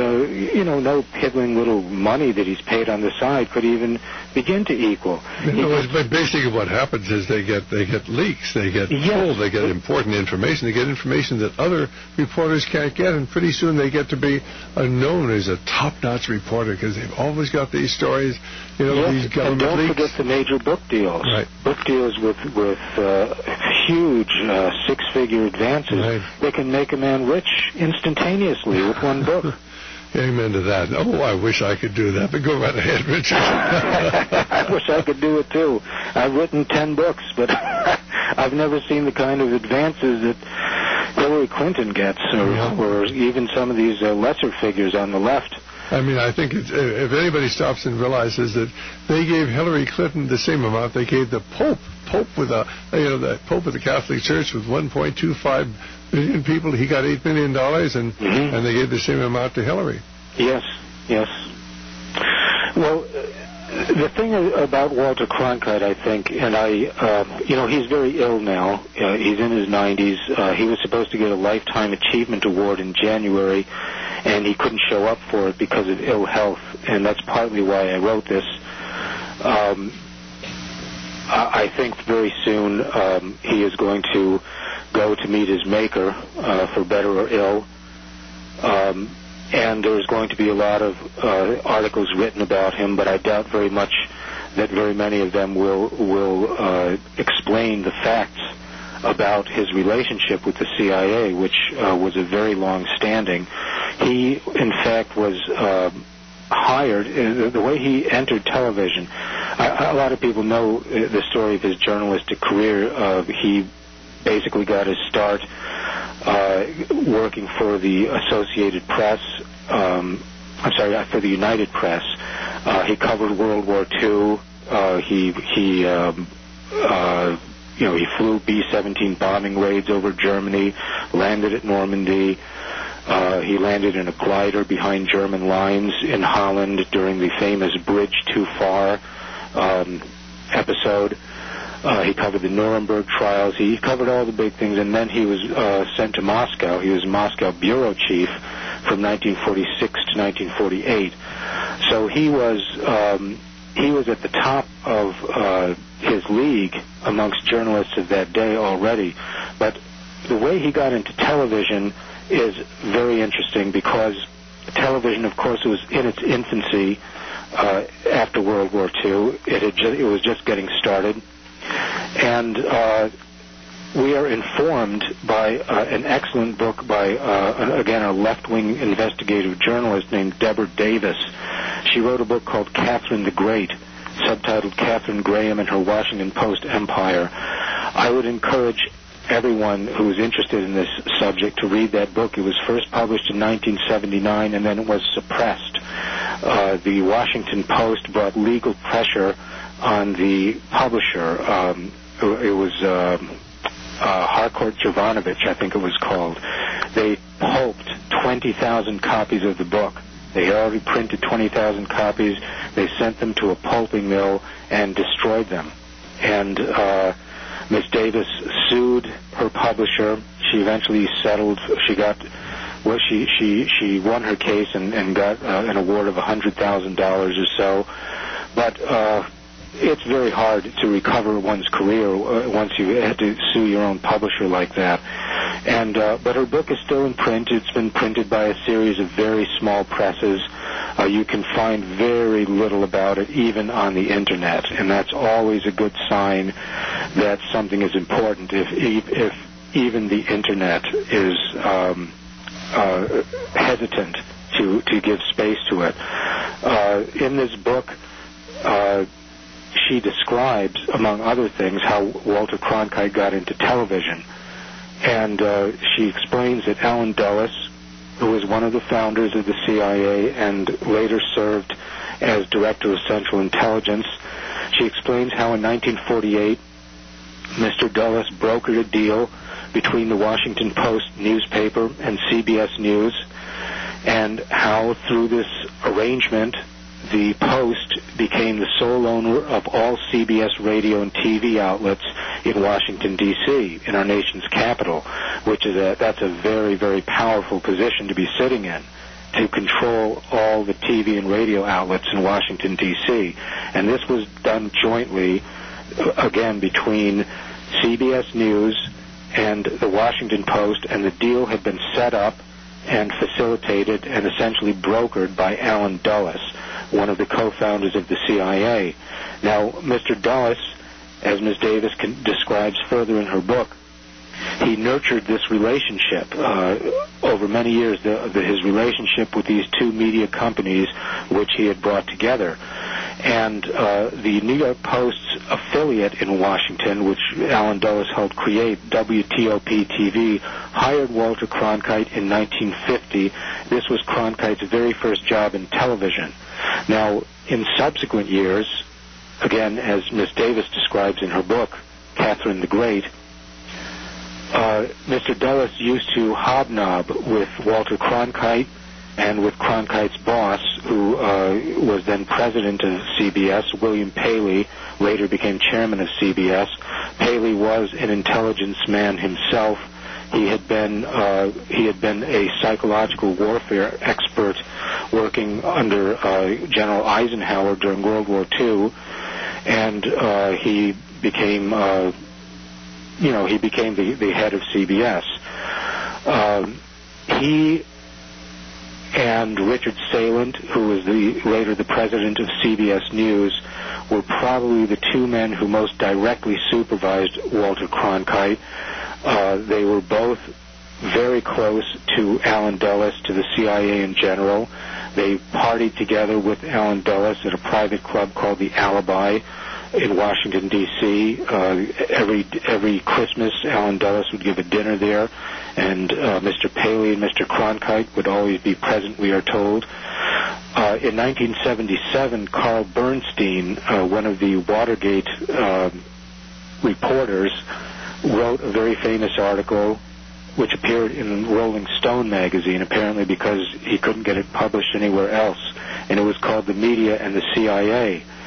no piddling little money that he's paid on the side could even begin to equal.
But basically what happens is they get leaks, they get pulled, they get important information, they get information that other reporters can't get, and pretty soon they get to be known as a top-notch reporter because they've always got these stories, these government
and don't
leaks.
Forget the major book deals.
Right.
Book deals with huge six-figure advances.
Right.
They can make a man rich instantaneously with one book.
Amen to that. Oh, I wish I could do that, but go right ahead, Richard.
I wish I could do it, too. I've written 10 books, but I've never seen the kind of advances that Hillary Clinton gets, or even some of these lesser figures on the left.
I mean, I think if anybody stops and realizes that they gave Hillary Clinton the same amount they gave the Pope with the Pope of the Catholic Church with 1.25 million people, he got $8 million, and they gave the same amount to Hillary.
Yes. Well, the thing about Walter Cronkite, I think, and he's very ill now. He's in his 90s. He was supposed to get a Lifetime Achievement Award in January, and he couldn't show up for it because of ill health, and that's partly why I wrote this. I think very soon he is going to go to meet his maker, for better or ill. And there's going to be a lot of articles written about him, but I doubt very much that very many of them will explain the facts about his relationship with the CIA, which was a very long-standing. He, in fact, was hired. The way he entered television, a lot of people know the story of his journalistic career. He basically got his start working for the Associated Press. For the United Press. He covered World War II. He flew B-17 bombing raids over Germany, landed at Normandy. He landed in a glider behind German lines in Holland during the famous Bridge Too Far episode. He covered the Nuremberg trials. He covered all the big things, and then he was sent to Moscow. He was Moscow bureau chief from 1946 to 1948. So he was at the top of his league amongst journalists of that day already. But the way he got into television is very interesting, because television, of course, was in its infancy after World War II. It was just getting started. And we are informed by an excellent book by, again, a left-wing investigative journalist named Deborah Davis. She wrote a book called Catherine the Great, subtitled Katharine Graham and Her Washington Post Empire. I would encourage everyone who is interested in this subject to read that book. It was first published in 1979, and then it was suppressed. The Washington Post brought legal pressure on the publisher. It was Harcourt Jovanovich, I think it was called. They pulped 20,000 copies of the book. They had already printed 20,000 copies. They sent them to a pulping mill and destroyed them. And Miss Davis sued her publisher. She eventually settled. She won her case and got an award of $100,000 or so. But it's very hard to recover one's career once you had to sue your own publisher like that. And but her book is still in print. It's been printed by a series of very small presses. You can find very little about it, even on the Internet, and that's always a good sign that something is important. If even the Internet is hesitant to give space to it. In this book, she describes, among other things, how Walter Cronkite got into television. And she explains that Allen Dulles, who was one of the founders of the CIA and later served as Director of Central Intelligence, she explains how in 1948, Mr. Dulles brokered a deal between the Washington Post newspaper and CBS News, and how through this arrangement, the Post became the sole owner of all CBS radio and TV outlets in Washington, D.C., in our nation's capital, which is that's a very, very powerful position to be sitting in, to control all the TV and radio outlets in Washington, D.C. And this was done jointly, again, between CBS News and the Washington Post, and the deal had been set up and facilitated and essentially brokered by Allen Dulles, one of the co-founders of the CIA. Now, Mr. Dulles, as Ms. Davis describes further in her book, he nurtured this relationship over many years, his relationship with these two media companies which he had brought together. And the New York Post's affiliate in Washington, which Allen Dulles helped create, WTOP-TV, hired Walter Cronkite in 1950. This was Cronkite's very first job in television. Now, in subsequent years, again, as Ms. Davis describes in her book, Catherine the Great, Mr. Dulles used to hobnob with Walter Cronkite and with Cronkite's boss, who was then president of CBS, William Paley, later became chairman of CBS. Paley was an intelligence man himself. He had been a psychological warfare expert working under General Eisenhower during World War II, and he became the head of CBS. He and Richard Salant, who was later the president of CBS News, were probably the two men who most directly supervised Walter Cronkite. They were both very close to Allen Dulles, to the CIA in general. They partied together with Allen Dulles at a private club called the Alibi in Washington, D.C. Every Christmas, Allen Dulles would give a dinner there, and Mr. Paley and Mr. Cronkite would always be present, we are told. In 1977, Carl Bernstein, one of the Watergate reporters, wrote a very famous article which appeared in Rolling Stone magazine, apparently because he couldn't get it published anywhere else, and it was called The Media and the CIA.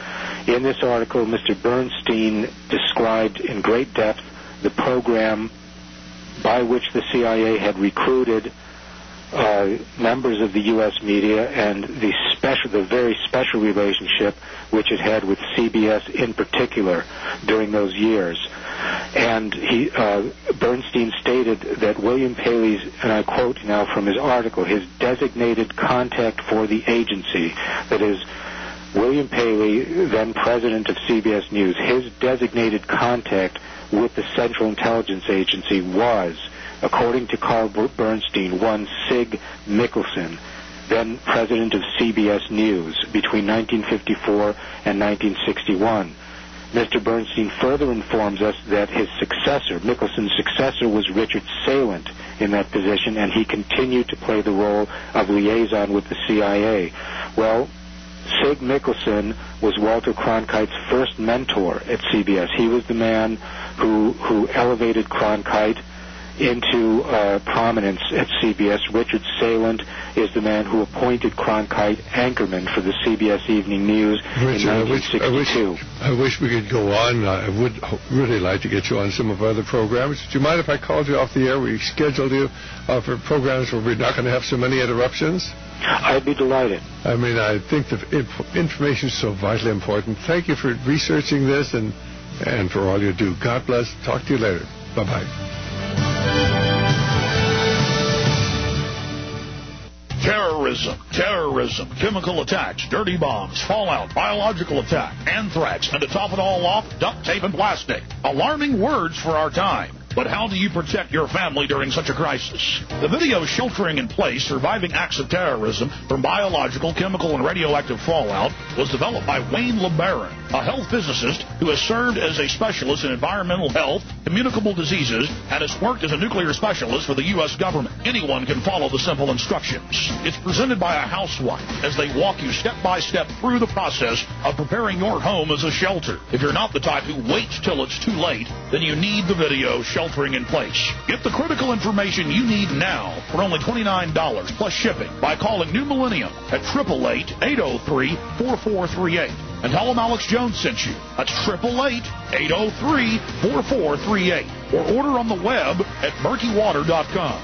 In this article, Mr. Bernstein described in great depth the program by which the CIA had recruited members of the U.S. media and the very special relationship which it had with CBS in particular during those years. And Bernstein stated that William Paley's, and I quote now from his article, his designated contact for the agency, that is, William Paley, then president of CBS News, his designated contact with the Central Intelligence Agency was, according to Carl Bernstein, one Sig Mickelson, then president of CBS News between 1954 and 1961. Mr. Bernstein further informs us that his successor, Mickelson's successor, was Richard Salant in that position, and he continued to play the role of liaison with the CIA. Well, Sig Mickelson was Walter Cronkite's first mentor at CBS. He was the man who elevated Cronkite into prominence at CBS. Richard Salant is the man who appointed Cronkite anchorman for the CBS Evening News in 1962.
I wish we could go on. I would really like to get you on some of our other programs. Do you mind if I called you off the air? We scheduled you for programs where we're not going to have so many interruptions.
I'd be delighted.
I mean, I think the information is so vitally important. Thank you for researching this and for all you do. God bless. Talk to you later. Bye-bye.
Terrorism, chemical attacks, dirty bombs, fallout, biological attack, anthrax, and to top it all off, duct tape and plastic. Alarming words for our time. But how do you protect your family during such a crisis? The video Sheltering in Place, Surviving Acts of Terrorism from Biological, Chemical, and Radioactive Fallout was developed by Wayne LeBaron, a health physicist who has served as a specialist in environmental health, communicable diseases, and has worked as a nuclear specialist for the U.S. government. Anyone can follow the simple instructions. It's presented by a housewife as they walk you step by step through the process of preparing your home as a shelter. If you're not the type who waits till it's too late, then you need the video Sheltering in Place. Get the critical information you need now for only $29 plus shipping by calling New Millennium at 888-803-4438. And tell them Alex Jones sent you. That's 888-803-4438. Or order on the web at murkywater.com.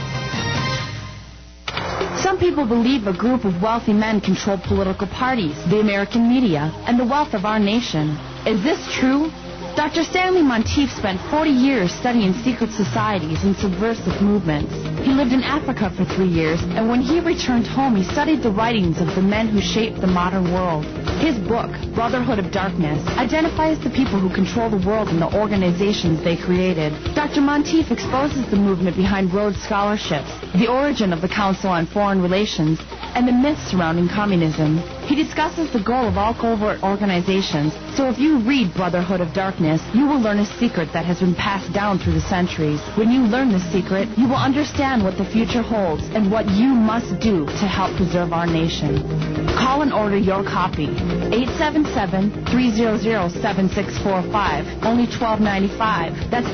Some people believe a group of wealthy men control political parties, the American media, and the wealth of our nation. Is this true? Dr. Stanley Monteith spent 40 years studying secret societies and subversive movements. He lived in Africa for 3 years, and when he returned home, he studied the writings of the men who shaped the modern world. His book, Brotherhood of Darkness, identifies the people who control the world and the organizations they created. Dr. Monteith exposes the movement behind Rhodes Scholarships, the origin of the Council on Foreign Relations, and the myths surrounding communism. He discusses the goal of all covert organizations, so if you read Brotherhood of Darkness, you will learn a secret that has been passed down through the centuries. When you learn this secret, you will understand what the future holds and what you must do to help preserve our nation. Call and order your copy. 877-300-7645, only $12.95. That's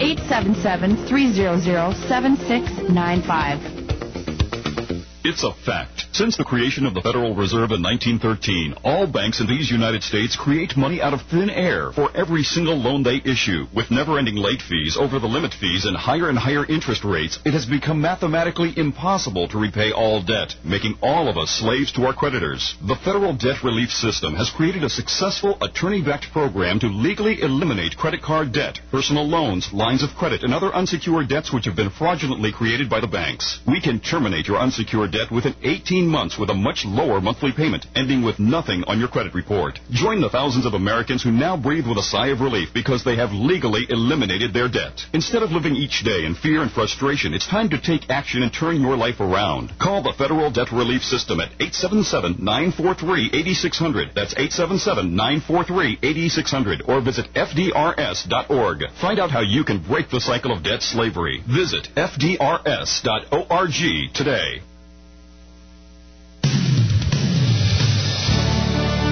877-300-7695.
It's a fact. Since the creation of the Federal Reserve in 1913, all banks in these United States create money out of thin air for every single loan they issue. With never-ending late fees, over-the-limit fees, and higher interest rates, it has become mathematically impossible to repay all debt, making all of us slaves to our creditors. The Federal Debt Relief System has created a successful attorney-backed program to legally eliminate credit card debt, personal loans, lines of credit, and other unsecured debts which have been fraudulently created by the banks. We can terminate your unsecured debt within 18 months with a much lower monthly payment, ending with nothing on your credit report. Join the thousands of Americans who now breathe with a sigh of relief because they have legally eliminated their debt. Instead of living each day in fear and frustration, it's time to take action and turn your life around. Call the Federal Debt Relief System at 877-943-8600. That's 877-943-8600. Or visit FDRS.org. Find out how you can break the cycle of debt slavery. Visit FDRS.org today.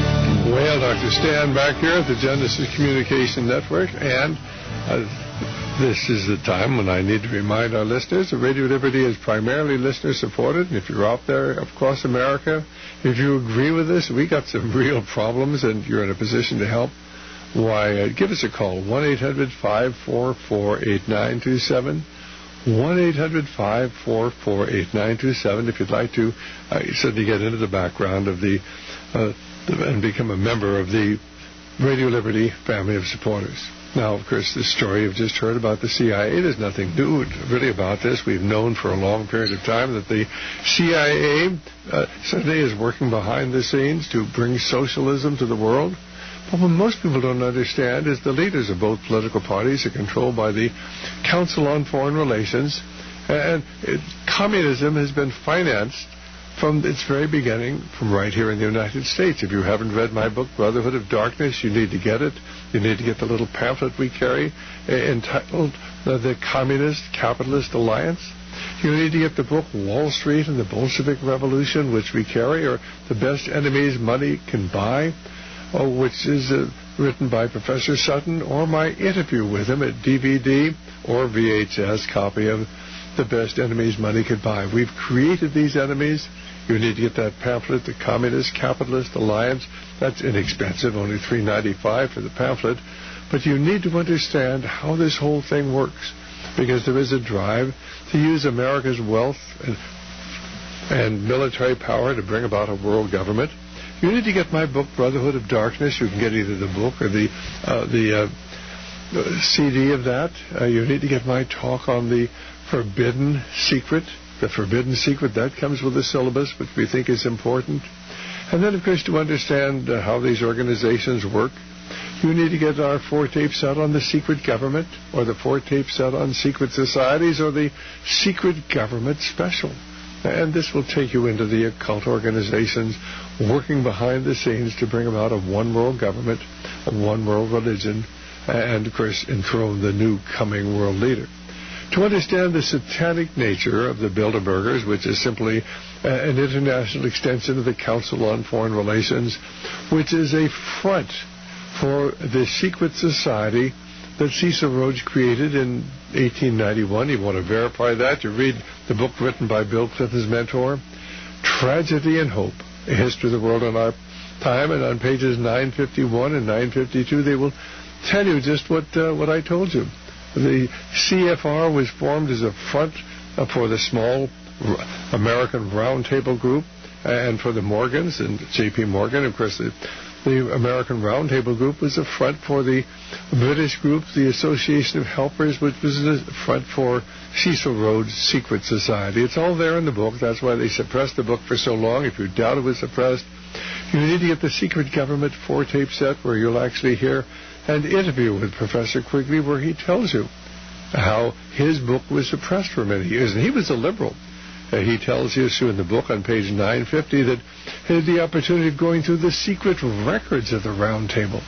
Well,
Dr. Stan back here at the Genesis Communication Network, and This is the time when I need to remind our listeners that Radio Liberty is primarily listener-supported. And if you're out there across America, if you agree with this, we got some real problems and you're in a position to help, why, give us a call, 1-800-544-8927. 1-800-544-8927 if you'd like to certainly get into the background of and become a member of the Radio Liberty family of supporters. Now, of course, the story you've just heard about the CIA, there's nothing new really about this. We've known for a long period of time that the CIA certainly is working behind the scenes to bring socialism to the world. But what most people don't understand is the leaders of both political parties are controlled by the Council on Foreign Relations, and communism has been financed from its very beginning from right here in the United States. If you haven't read my book, Brotherhood of Darkness, you need to get it. You need to get the little pamphlet we carry entitled The Communist Capitalist Alliance. You need to get the book Wall Street and the Bolshevik Revolution, which we carry, or The Best Enemies Money Can Buy, which is written by Professor Sutton, or my interview with him at DVD or VHS copy of The Best Enemies Money Could Buy. We've created these enemies. You need to get that pamphlet, The Communist Capitalist Alliance. That's inexpensive, only $3.95 for the pamphlet. But you need to understand how this whole thing works, because there is a drive to use America's wealth and military power to bring about a world government. You need to get my book, Brotherhood of Darkness. You can get either the book or the CD of that. You need to get my talk on the Forbidden Secret. The Forbidden Secret, that comes with the syllabus, which we think is important. And then, of course, to understand how these organizations work, you need to get our 4-tape set on the secret government, or the 4-tape set on secret societies, or the secret government special. And this will take you into the occult organizations working behind the scenes to bring about a one-world government, a one-world religion, and, of course, enthrone the new coming world leader. To understand the satanic nature of the Bilderbergers, which is simply an international extension of the Council on Foreign Relations, which is a front for the secret society that Cecil Rhodes created in 1891. You want to verify that? You read the book written by Bill Clinton's mentor, Tragedy and Hope, A History of the World in Our Time, and on pages 951 and 952 they will tell you just what I told you. The CFR was formed as a front for the small American Roundtable Group and for the Morgans and J.P. Morgan. Of course, the American Roundtable Group was a front for the British group, the Association of Helpers, which was a front for Cecil Rhodes' secret society. It's all there in the book. That's why they suppressed the book for so long. If you doubt it was suppressed, you need to get the Secret Government 4-tape set where you'll actually hear an interview with Professor Quigley where he tells you how his book was suppressed for many years. And he was a liberal. He tells you in the book on page 950 that he had the opportunity of going through the secret records of the Round Table.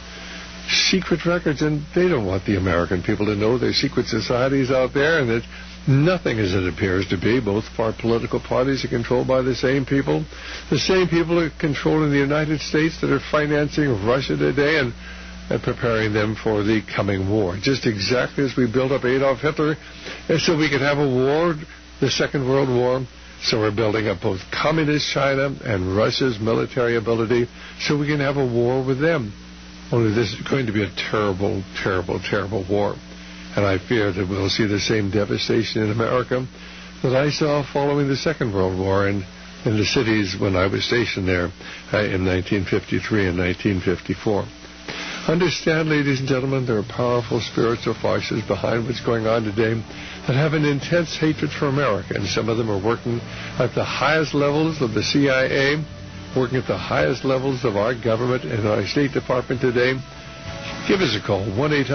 Secret records, and they don't want the American people to know there's secret societies out there and that nothing as it appears to be. Both of our political parties are controlled by the same people. The same people are controlling the United States that are financing Russia today and preparing them for the coming war. Just exactly as we built up Adolf Hitler so we could have a war, the Second World War. So we're building up both communist China and Russia's military ability so we can have a war with them. Only this is going to be a terrible, terrible, terrible war. And I fear that we'll see the same devastation in America that I saw following the Second World War in the cities when I was stationed there in 1953 and 1954. Understand, ladies and gentlemen, there are powerful spiritual forces behind what's going on today that have an intense hatred for America, and some of them are working at the highest levels of the CIA, working at the highest levels of our government and our State Department today. Give us a call,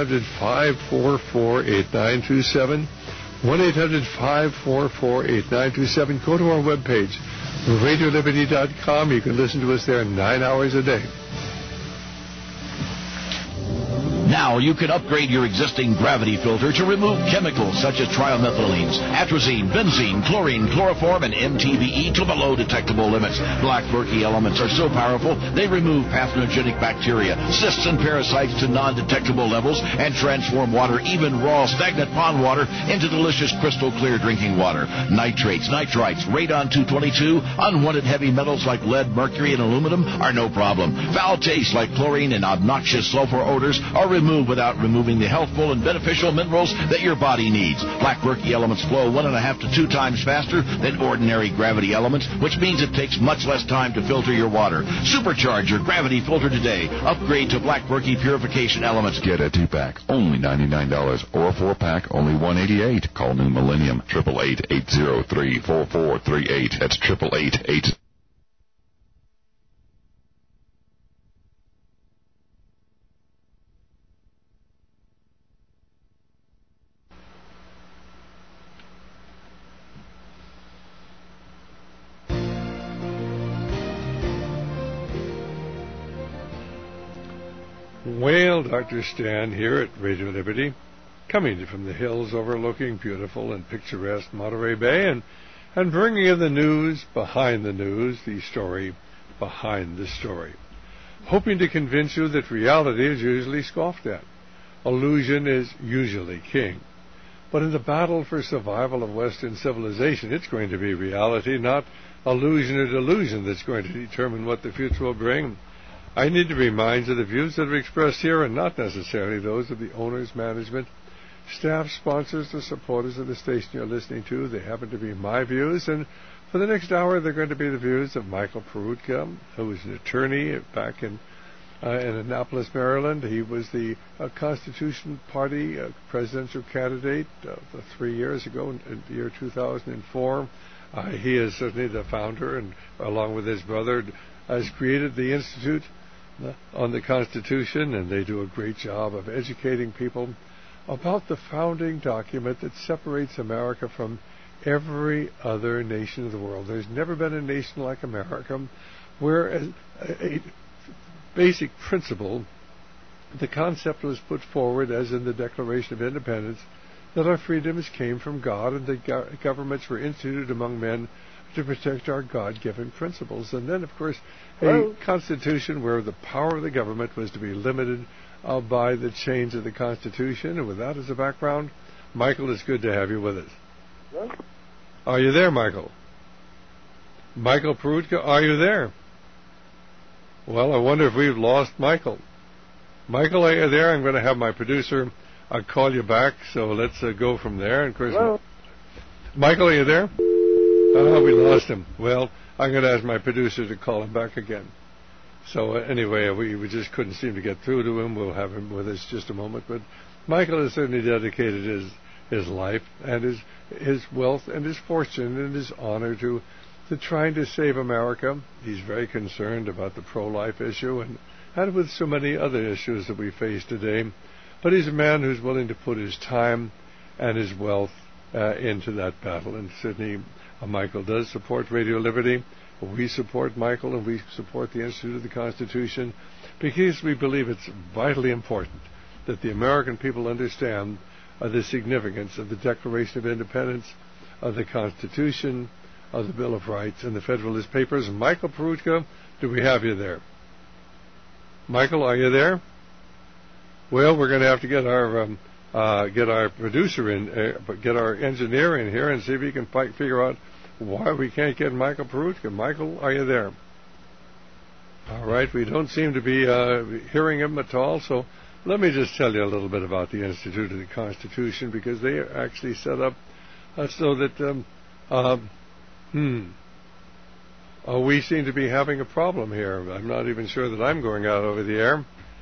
1-800-544-8927, 1-800-544-8927. Go to our webpage, RadioLiberty.com. You can listen to us there 9 hours a day.
Now you can upgrade your existing gravity filter to remove chemicals such as trimethylenes, atrazine, benzene, chlorine, chloroform, and MTBE to below detectable limits. Black Berkey elements are so powerful, they remove pathogenic bacteria, cysts, and parasites to non-detectable levels and transform water, even raw, stagnant pond water, into delicious crystal clear drinking water. Nitrates, nitrites, radon 222, unwanted heavy metals like lead, mercury, and aluminum are no problem. Foul tastes like chlorine and obnoxious sulfur odors are removed without removing the healthful and beneficial minerals that your body needs. Black Berkey elements flow 1.5 to 2 times faster than ordinary gravity elements, which means it takes much less time to filter your water. Supercharge your gravity filter today. Upgrade to Black Berkey purification elements.
Get a 2-pack, only $99, or a 4-pack, only $188. Call New Millennium, 888-803-4438. That's 888-8.
Well, Dr. Stan here at Radio Liberty, coming from the hills overlooking beautiful and picturesque Monterey Bay, and bringing you the news behind the news, the story behind the story, hoping to convince you that reality is usually scoffed at. Illusion is usually king. But in the battle for survival of Western civilization, it's going to be reality, not illusion or delusion, that's going to determine what the future will bring. I need to remind you the views that are expressed here are not necessarily those of the owners, management, staff, sponsors, or supporters of the station you're listening to. They happen to be my views, and for the next hour they're going to be the views of Michael Peroutka, who is an attorney back in Annapolis, Maryland. He was the Constitution Party presidential candidate 3 years ago in the year 2004. He is certainly the founder, and along with his brother, has created the Institute on the Constitution, and they do a great job of educating people about the founding document that separates America from every other nation of the world. There's never been a nation like America where a basic principle, the concept was put forward as in the Declaration of Independence, that our freedoms came from God and the governments were instituted among men to protect our God-given principles. And then, of course, a constitution where the power of the government was to be limited by the chains of the Constitution. And with that as a background, Michael, it's good to have you with us.
Hello?
Are you there, Michael? Michael Peroutka, are you there? Well, I wonder if we've lost Michael. Michael, are you there? I'm going to have my producer call you back, so let's go from there. And of course,
hello?
Michael, are you there? Oh, we lost him. Well, I'm going to ask my producer to call him back again. So anyway, we just couldn't seem to get through to him. We'll have him with us just a moment. But Michael has certainly dedicated his life and his wealth and his fortune and his honor to trying to save America. He's very concerned about the pro-life issue and with so many other issues that we face today. But he's a man who's willing to put his time and his wealth into that battle. And certainly Michael does support Radio Liberty. We support Michael, and we support the Institute of the Constitution because we believe it's vitally important that the American people understand the significance of the Declaration of Independence, of the Constitution, of the Bill of Rights, and the Federalist Papers. Michael Peroutka, do we have you there? Michael, are you there? Well, we're going to have to get our producer in, get our engineer in here and see if he can figure out why we can't get Michael Peroutka. Michael, are you there? All right, we don't seem to be hearing him at all, so let me just tell you a little bit about the Institute of the Constitution, because they are actually set up so that we seem to be having a problem here. I'm not even sure that I'm going out over the air.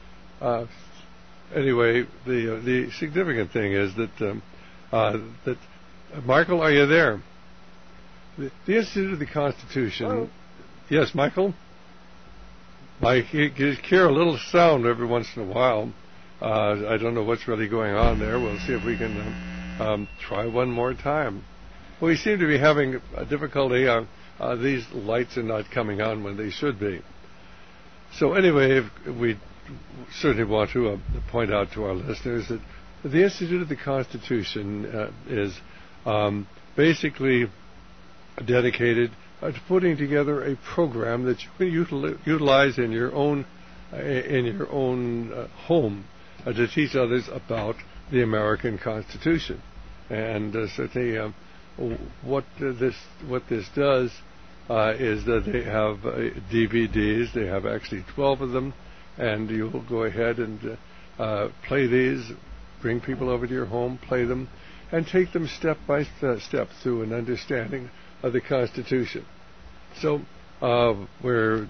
Anyway, the significant thing is that Michael, are you there? The Institute of the Constitution.
Hello?
Yes, Michael? I hear a little sound every once in a while. I don't know what's really going on there. We'll see if we can try one more time. We seem to be having a difficulty. These lights are not coming on when they should be. So anyway, if we certainly want to point out to our listeners that the Institute of the Constitution is basically dedicated to putting together a program that you can utilize in your own home to teach others about the American Constitution. And certainly what this does is that they have DVDs. They have actually 12 of them, and you'll go ahead and play these, bring people over to your home, play them, and take them step by step through an understanding of the Constitution. So we're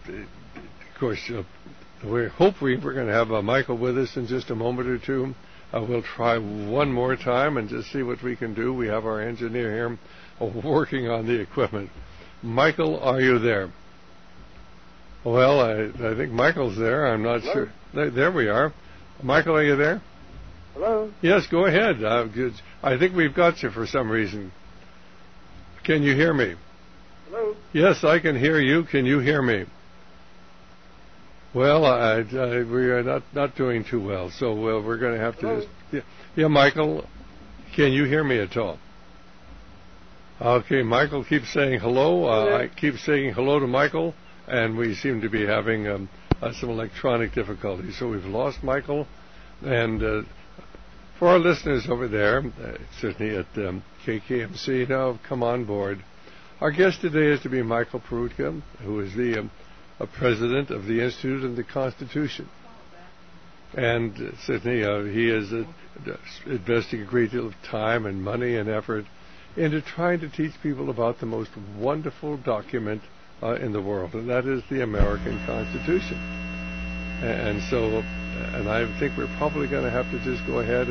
hopefully we're going to have Michael with us in just a moment or two. We'll try one more time and just see what we can do. We have our engineer here working on the equipment. Michael, are you there? Well, I think Michael's there. I'm not sure. There we are. Michael, are you there?
Hello?
Yes, go ahead. I think we've got you for some reason. Can you hear me?
Hello?
Yes, I can hear you. Can you hear me? Well, we are not doing too well, so we're going to have to just... Yeah, Michael, can you hear me at all? Okay, Michael keeps saying hello. I keep saying hello to Michael, and we seem to be having some electronic difficulties. So we've lost Michael. And for our listeners over there, certainly at KKMC, now come on board. Our guest today is to be Michael Peroutka, who is the president of the Institute of the Constitution. And certainly he is investing a great deal of time and money and effort into trying to teach people about the most wonderful document in the world, and that is the American Constitution. And so, and I think we're probably going to have to just go ahead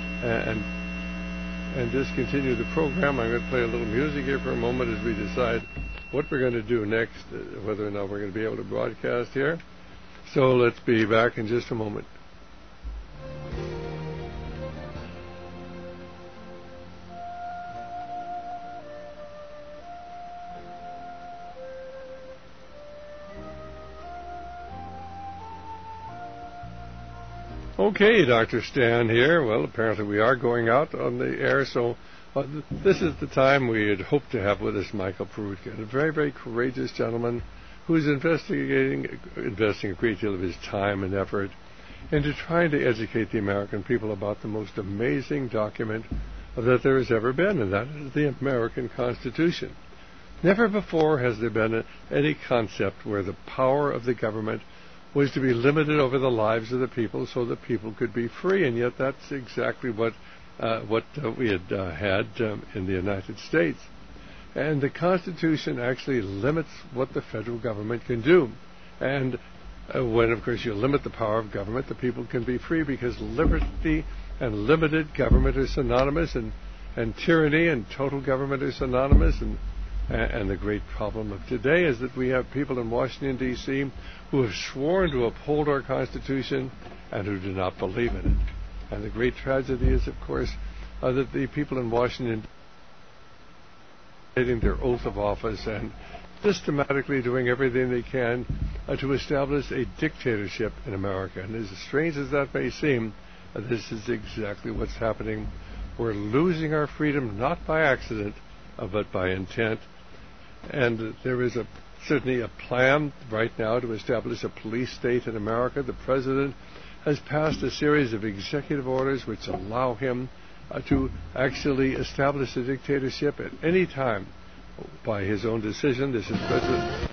and just continue the program. I'm going to play a little music here for a moment as we decide what we're going to do next, whether or not we're going to be able to broadcast here. So let's be back in just a moment. Okay, Dr. Stan here. Well, apparently we are going out on the air, so this is the time we had hoped to have with us Michael Peroutka, a very, very courageous gentleman who's investing a great deal of his time and effort into trying to educate the American people about the most amazing document that there has ever been, and that is the American Constitution. Never before has there been any concept where the power of the government was to be limited over the lives of the people so that people could be free, and yet that's exactly what we had in the United States. And the Constitution actually limits what the federal government can do. And when, of course, you limit the power of government, the people can be free, because liberty and limited government are synonymous, and tyranny and total government are synonymous. And the great problem of today is that we have people in Washington, D.C. who have sworn to uphold our Constitution and who do not believe in it. And the great tragedy is, of course, that the people in Washington taking their oath of office and systematically doing everything they can to establish a dictatorship in America. And as strange as that may seem, this is exactly what's happening. We're losing our freedom not by accident, but by intent. And there is certainly a plan right now to establish a police state in America. The President has passed a series of executive orders which allow him to actually establish a dictatorship at any time by his own decision. This is President.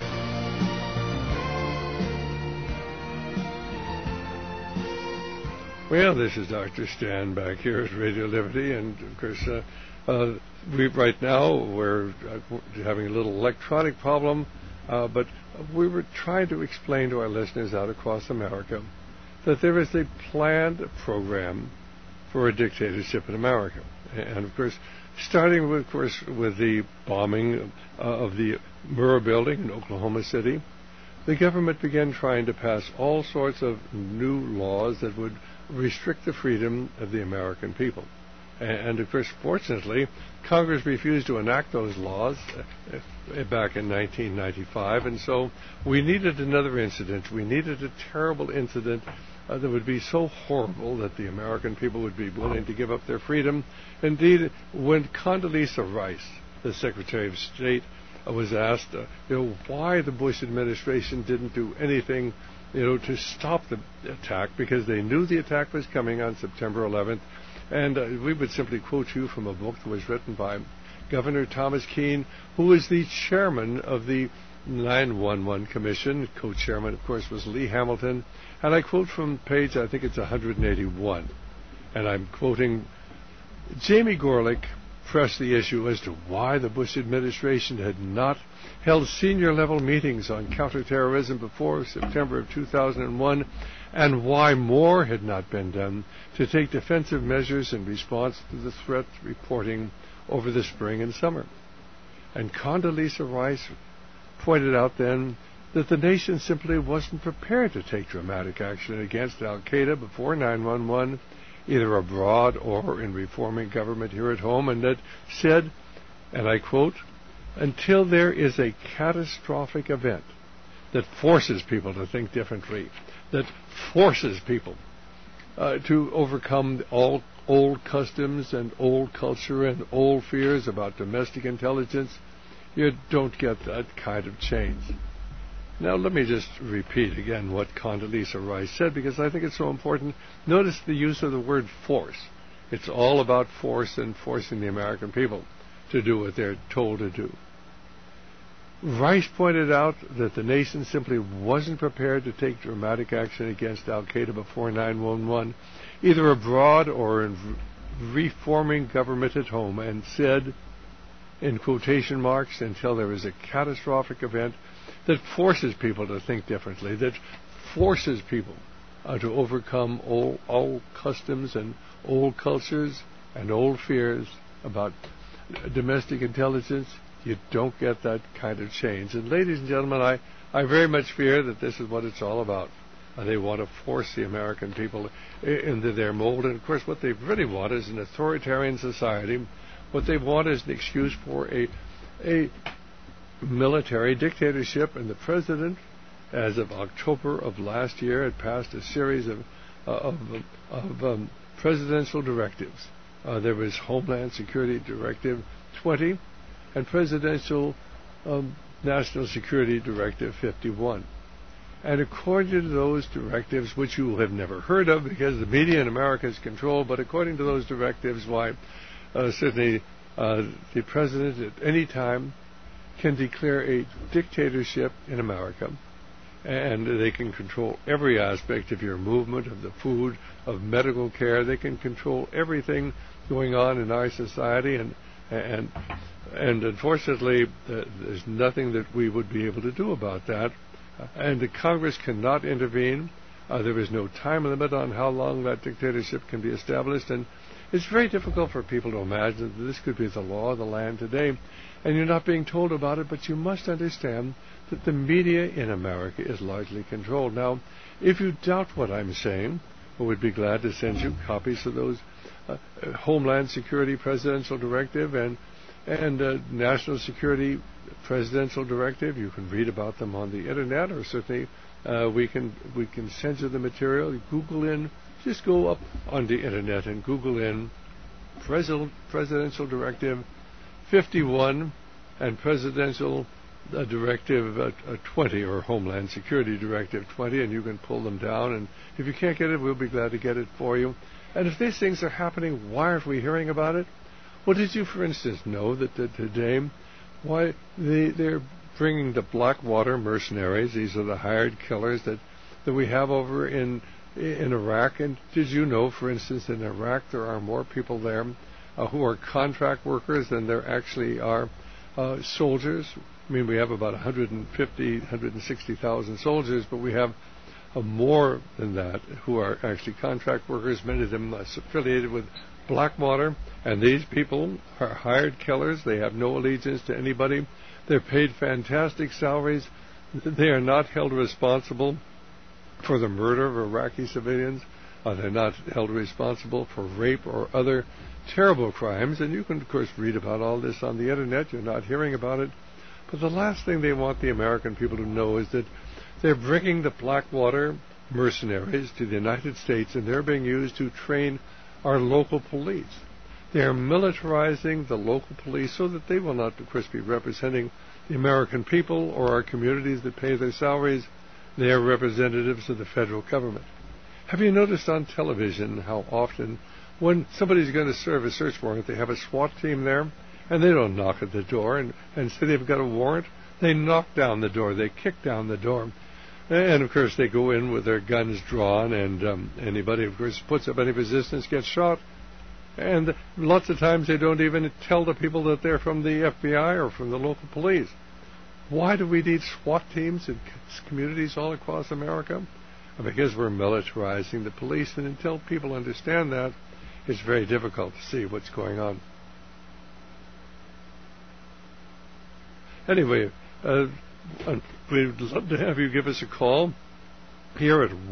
Well, this is Dr. Stan back here at Radio Liberty, and of course, right now we're having a little electronic problem, but we were trying to explain to our listeners out across America that there is a planned program for a dictatorship in America. And of course, starting with the bombing of the Murrah building in Oklahoma City, the government began trying to pass all sorts of new laws that would restrict the freedom of the American people. And of course, fortunately, Congress refused to enact those laws back in 1995, and so we needed another incident. We needed a terrible incident that would be so horrible that the American people would be willing to give up their freedom. Indeed, when Condoleezza Rice, the Secretary of State, was asked why the Bush administration didn't do anything to stop the attack, because they knew the attack was coming on September 11th. And we would simply quote you from a book that was written by Governor Thomas Keane, who was the chairman of the 9/11 Commission. Co-chairman, of course, was Lee Hamilton. And I quote from page, I think it's 181. And I'm quoting, Jamie Gorelick pressed the issue as to why the Bush administration had not held senior-level meetings on counterterrorism before September of 2001, and why more had not been done to take defensive measures in response to the threat reporting over the spring and summer. And Condoleezza Rice pointed out then that the nation simply wasn't prepared to take dramatic action against al-Qaeda before 9/11, either abroad or in reforming government here at home, and that said, and I quote, until there is a catastrophic event that forces people to think differently, that forces people to overcome all old customs and old culture and old fears about domestic intelligence, you don't get that kind of change. Now, let me just repeat again what Condoleezza Rice said, because I think it's so important. Notice the use of the word force. It's all about force and forcing the American people to do what they're told to do. Rice pointed out that the nation simply wasn't prepared to take dramatic action against al-Qaeda before 9/11, either abroad or in reforming government at home, and said, in quotation marks, until there is a catastrophic event that forces people to think differently, that forces people to overcome old customs and old cultures and old fears about domestic intelligence, you don't get that kind of change. And ladies and gentlemen, I very much fear that this is what it's all about. They want to force the American people into their mold. And, of course, what they really want is an authoritarian society. What they want is an excuse for a military dictatorship. And the president, as of October of last year, had passed a series of presidential directives. There was Homeland Security Directive 20 and Presidential National Security Directive 51. And according to those directives, which you have never heard of because the media in America is controlled, but according to those directives, certainly the president at any time can declare a dictatorship in America, and they can control every aspect of your movement, of the food, of medical care. They can control everything going on in our society, and unfortunately, there's nothing that we would be able to do about that. And the Congress cannot intervene. There is no time limit on how long that dictatorship can be established, and it's very difficult for people to imagine that this could be the law of the land today. And you're not being told about it, but you must understand that the media in America is largely controlled. Now, if you doubt what I'm saying, I would be glad to send you copies of those Homeland Security Presidential Directive and National Security Presidential Directive. You can read about them on the Internet, or certainly we can send you the material. Google in, just go up on the Internet and Google in Presidential Directive 51 and Presidential Directive 20, or Homeland Security Directive 20, and you can pull them down. And if you can't get it, we'll be glad to get it for you. And if these things are happening, why aren't we hearing about it? Well, did you, for instance, know that today, why they're bringing the Blackwater mercenaries? These are the hired killers that we have over in Iraq. And did you know, for instance, in Iraq there are more people there who are contract workers than there actually are soldiers? I mean, we have about 160,000 soldiers, but we have more than that who are actually contract workers, many of them affiliated with Blackwater. And these people are hired killers. They have no allegiance to anybody. They're paid fantastic salaries. They are not held responsible for the murder of Iraqi civilians. They're not held responsible for rape or other terrible crimes. And you can, of course, read about all this on the Internet. You're not hearing about it. But the last thing they want the American people to know is that they're bringing the Blackwater mercenaries to the United States, and they're being used to train our local police. They are militarizing the local police so that they will not, of course, be representing the American people or our communities that pay their salaries. They are representatives of the federal government. Have you noticed on television how often when somebody's going to serve a search warrant, they have a SWAT team there, and they don't knock at the door and say they've got a warrant. They knock down the door. They kick down the door. And, of course, they go in with their guns drawn, and anybody, of course, puts up any resistance gets shot. And lots of times they don't even tell the people that they're from the FBI or from the local police. Why do we need SWAT teams in communities all across America? Because we're militarizing the police, and until people understand that, it's very difficult to see what's going on. Anyway, we'd love to have you give us a call here at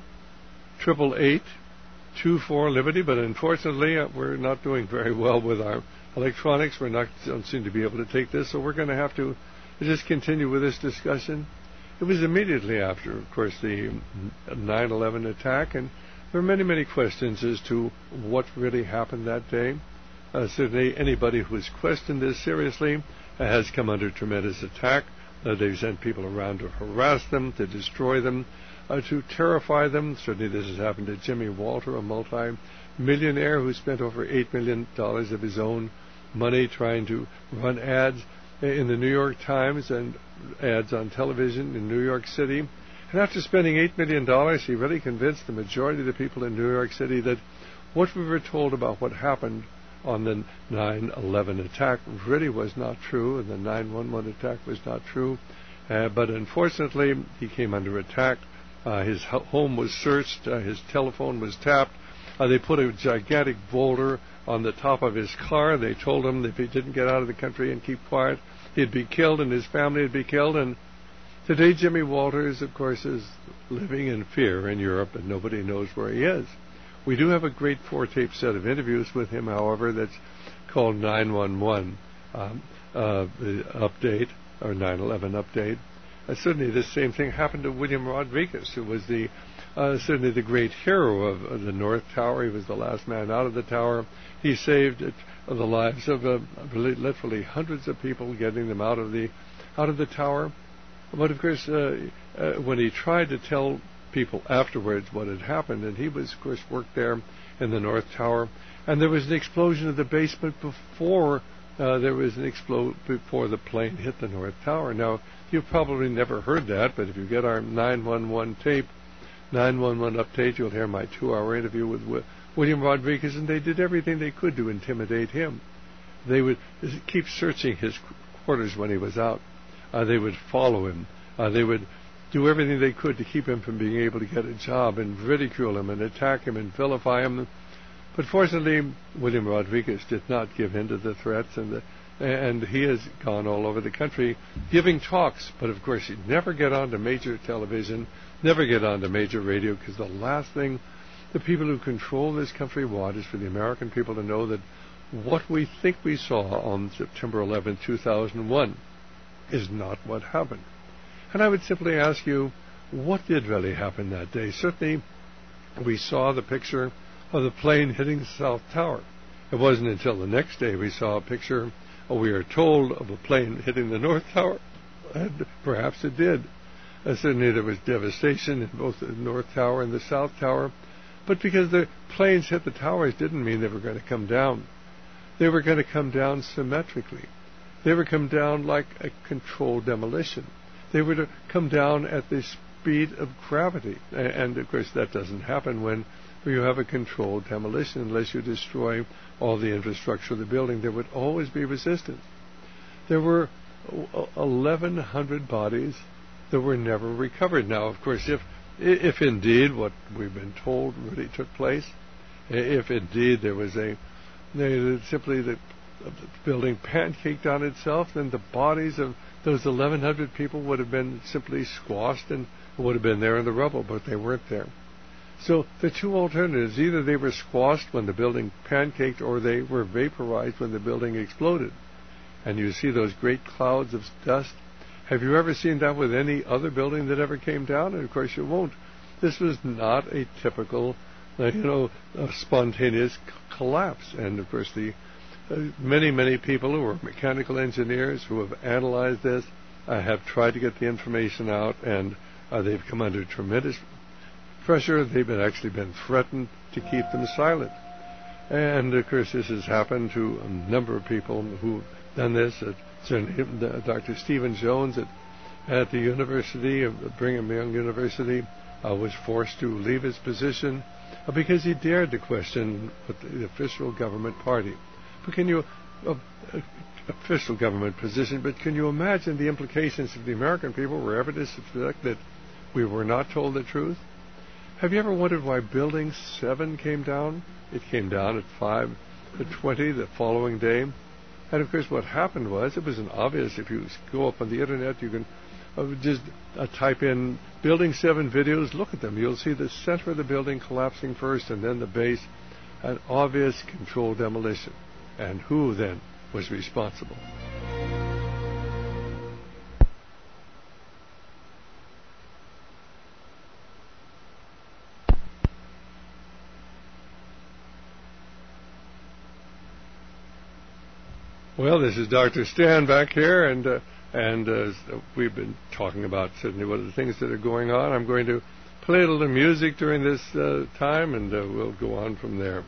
1-888-24-LIBERTY, but unfortunately we're not doing very well with our electronics. We don't seem to be able to take this, so we're going to have to just continue with this discussion. It was immediately after, of course, the 9/11 attack, and there are many, many questions as to what really happened that day. Certainly anybody who has questioned this seriously has come under tremendous attack. They've sent people around to harass them, to destroy them, to terrify them. Certainly this has happened to Jimmy Walter, a multi-millionaire who spent over $8 million of his own money trying to run ads in the New York Times and ads on television in New York City. And after spending $8 million, he really convinced the majority of the people in New York City that what we were told about what happened on the 9/11 attack really was not true, and the 9/11 attack was not true. But unfortunately, he came under attack. His home was searched. His telephone was tapped. They put a gigantic boulder on the top of his car. They told him that if he didn't get out of the country and keep quiet, he'd be killed and his family would be killed. And today, Jimmy Walters, of course, is living in fear in Europe, and nobody knows where he is. We do have a great 4-tape set of interviews with him, however, that's called 911 Update, or 9/11 Update. Certainly the same thing happened to William Rodriguez, who was certainly the great hero of the North Tower. He was the last man out of the tower. He saved the lives of literally hundreds of people, getting them out of the tower. But of course, when he tried to tell people afterwards what had happened, and he was, of course, worked there in the North Tower, and there was an explosion in the basement before before the plane hit the North Tower. Now, you've probably never heard that, but if you get our 911 tape, 911 Update, you'll hear my 2-hour interview with William Rodriguez, and they did everything they could to intimidate him. They would keep searching his quarters when he was out. They would follow him. They would do everything they could to keep him from being able to get a job, and ridicule him and attack him and vilify him. But fortunately, William Rodriguez did not give in to the threats, and he has gone all over the country giving talks. But of course, he'd never get onto major television, never get onto major radio, because the last thing the people who control this country want is for the American people to know that what we think we saw on September 11, 2001 is not what happened. And I would simply ask you, what did really happen that day? Certainly, we saw the picture of the plane hitting the South Tower. It wasn't until the next day we saw a picture, or we are told, of a plane hitting the North Tower. And perhaps it did. Certainly there was devastation in both the North Tower and the South Tower. But because the planes hit the towers didn't mean they were going to come down. They were going to come down symmetrically. They were come down like a controlled demolition. They were to come down at the speed of gravity. And of course that doesn't happen when you have a controlled demolition unless you destroy all the infrastructure of the building. There would always be resistance. There were 1,100 bodies that were never recovered. Now, of course, if indeed what we've been told really took place, if indeed there was simply the building pancaked on itself, then the bodies of those 1,100 people would have been simply squashed and would have been there in the rubble, but they weren't there. So the two alternatives, either they were squashed when the building pancaked, or they were vaporized when the building exploded. And you see those great clouds of dust. Have you ever seen that with any other building that ever came down? And of course you won't. This was not a typical, spontaneous collapse. And of course, the many people who are mechanical engineers who have analyzed this have tried to get the information out, and they've come under tremendous pressure. They've actually been threatened to keep them silent. And of course, this has happened to a number of people who've done this. Dr. Stephen Jones at the University of Brigham Young University was forced to leave his position because he dared to question the official government party. But official government position, but can you imagine the implications if the American people were ever to suspect that we were not told the truth? Have you ever wondered why Building 7 came down? It came down at 5:20 the following day. And of course what happened was, it was an obvious, if you go up on the internet, you can just type in Building 7 videos, look at them. You'll see the center of the building collapsing first and then the base, an obvious controlled demolition. And who then was responsible? Well, this is Dr. Stan back here, and we've been talking about certainly what are the things that are going on. I'm going to play a little music during this time, and we'll go on from there.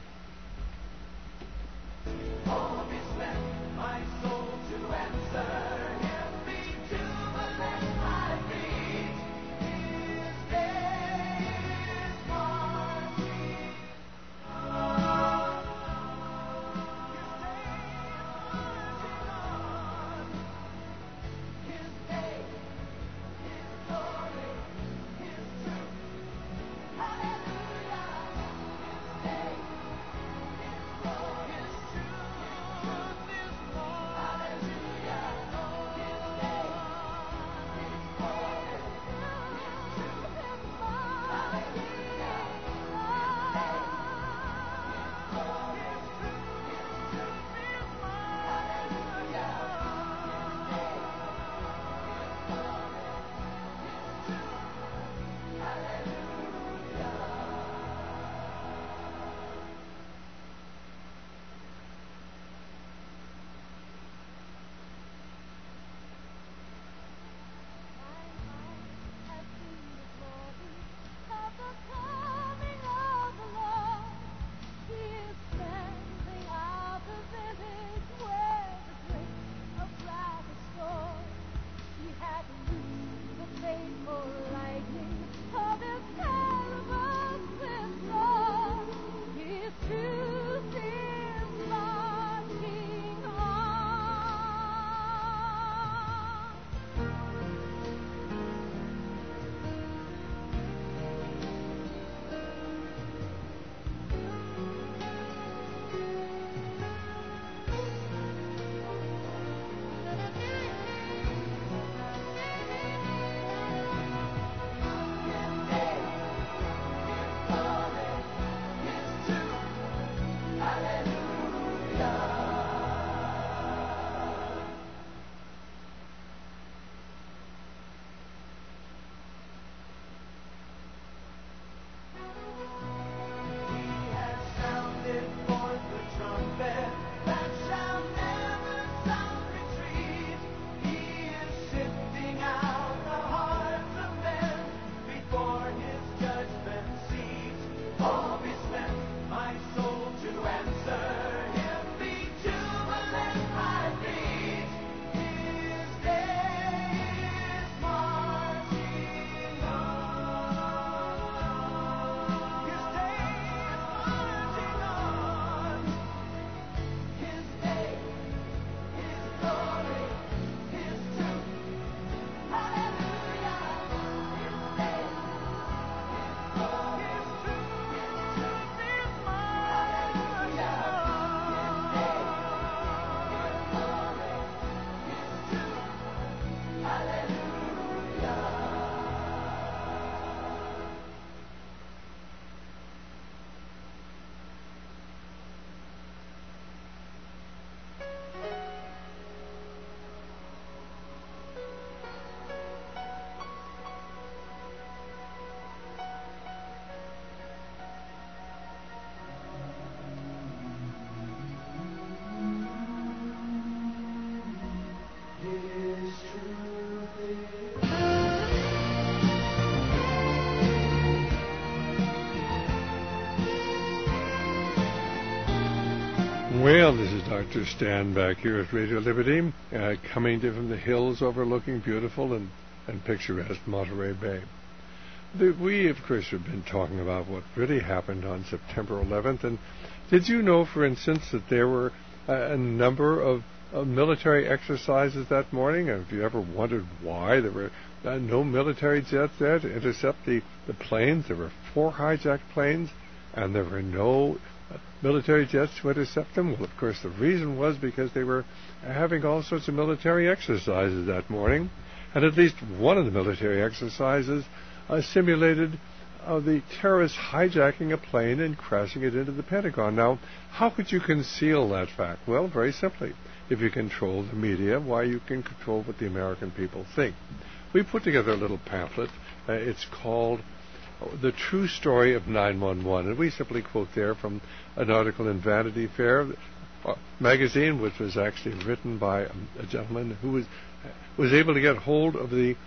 Well, this is Dr. Stan back here at Radio Liberty, coming to from the hills overlooking beautiful and picturesque Monterey Bay. We, of course, have been talking about what really happened on September 11th. And did you know, for instance, that there were a number of military exercises that morning? And have you ever wondered why there were no military jets there to intercept the planes? There were 4 hijacked planes, and there were no military jets to intercept them. Well, of course, the reason was because they were having all sorts of military exercises that morning. And at least one of the military exercises simulated the terrorists hijacking a plane and crashing it into the Pentagon. Now, how could you conceal that fact? Well, very simply. If you control the media, why, you can control what the American people think. We put together a little pamphlet. It's called The True Story of 9/11. And we simply quote there from an article in Vanity Fair magazine, which was actually written by a gentleman who was able to get hold of the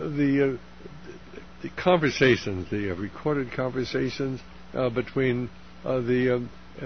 conversations, the recorded conversations between the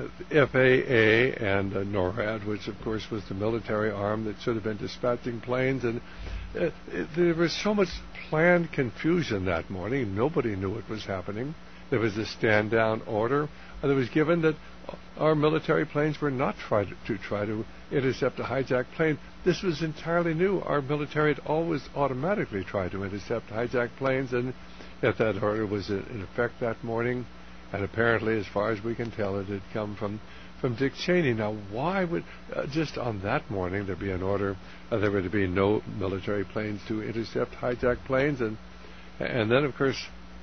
FAA and NORAD, which of course was the military arm that should have been dispatching planes. And there was so much planned confusion that morning. Nobody knew what was happening. There was a stand-down order that was given that our military planes were not try to intercept a hijacked plane. This was entirely new. Our military had always automatically tried to intercept hijacked planes, and yet that order was in effect that morning. And apparently, as far as we can tell, it had come from Dick Cheney. Now, why would just on that morning there be an order there were to be no military planes to intercept hijacked planes? And then, of course,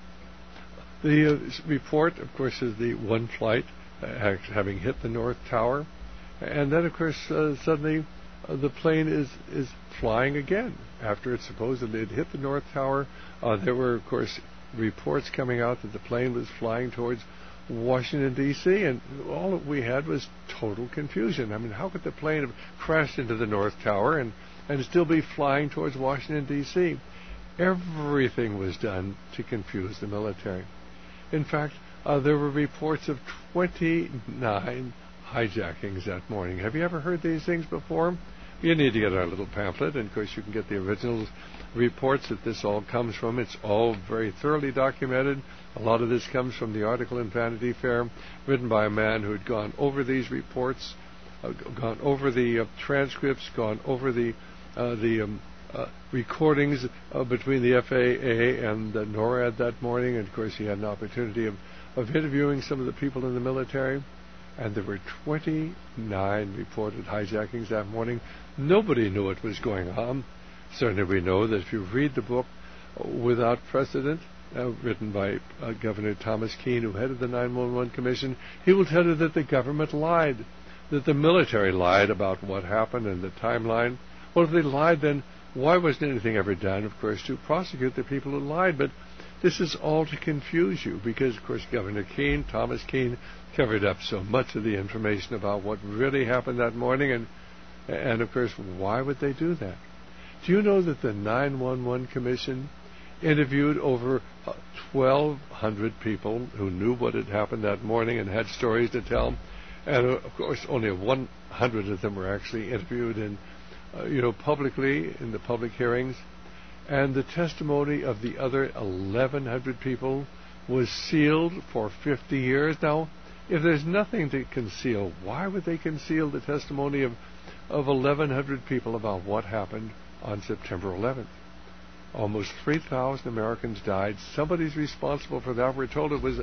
the report, of course, is the one flight having hit the North Tower. And then, of course, suddenly the plane is flying again after it supposedly had hit the North Tower. There were, of course, reports coming out that the plane was flying towards Washington, D.C., and all that we had was total confusion. I mean, how could the plane have crashed into the North Tower and still be flying towards Washington, D.C.? Everything was done to confuse the military. In fact, there were reports of 29 hijackings that morning. Have you ever heard these things before? You need to get our little pamphlet, and of course you can get the original reports that this all comes from. It's all very thoroughly documented. A lot of this comes from the article in Vanity Fair, written by a man who had gone over these reports, gone over the transcripts, gone over the recordings between the FAA and the NORAD that morning. And of course he had an opportunity of interviewing some of the people in the military. And there were 29 reported hijackings that morning. Nobody knew what was going on. Certainly we know that if you read the book Without Precedent, written by Governor Thomas Keane, who headed the 9/11 Commission, he will tell you that the government lied, that the military lied about what happened and the timeline. Well, if they lied, then why wasn't anything ever done, of course, to prosecute the people who lied? But this is all to confuse you because, of course, Governor Keane, Thomas Keane, covered up so much of the information about what really happened that morning. And of course, why would they do that? Do you know that the 9/11 Commission interviewed over 1,200 people who knew what had happened that morning and had stories to tell? And of course, only 100 of them were actually interviewed in, publicly in the public hearings. And the testimony of the other 1,100 people was sealed for 50 years. Now, if there's nothing to conceal, why would they conceal the testimony of 1,100 people about what happened on September 11th? Almost 3,000 Americans died. Somebody's responsible for that. We're told it was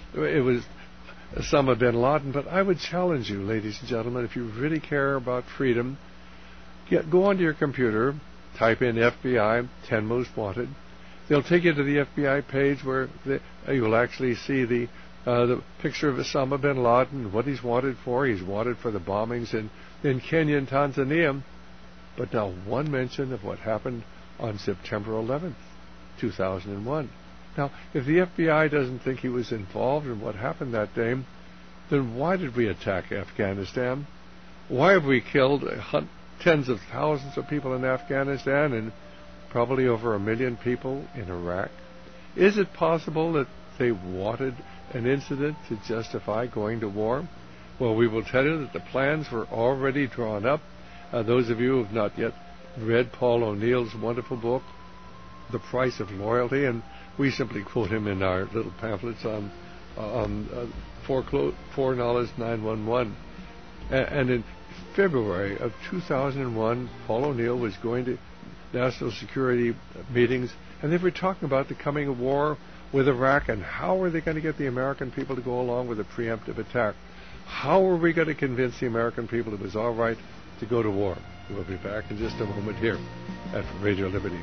Osama bin Laden. But I would challenge you, ladies and gentlemen, if you really care about freedom, go onto your computer, type in FBI 10 Most Wanted. They'll take you to the FBI page where you will actually see the picture of Osama bin Laden, what he's wanted for. He's wanted for the bombings in Kenya and Tanzania. But now one mention of what happened on September 11th, 2001. Now, if the FBI doesn't think he was involved in what happened that day, then why did we attack Afghanistan? Why have we killed tens of thousands of people in Afghanistan and probably over 1 million people in Iraq? Is it possible that they wanted an incident to justify going to war? Well, we will tell you that the plans were already drawn up. Those of you who have not yet read Paul O'Neill's wonderful book, The Price of Loyalty, and we simply quote him in our little pamphlets on Four Knowledge 911. And in February of 2001, Paul O'Neill was going to national security meetings, and they were talking about the coming war with Iraq and how are they going to get the American people to go along with a preemptive attack. How are we going to convince the American people it was all right to go to war? We'll be back in just a moment here at Radio Liberty.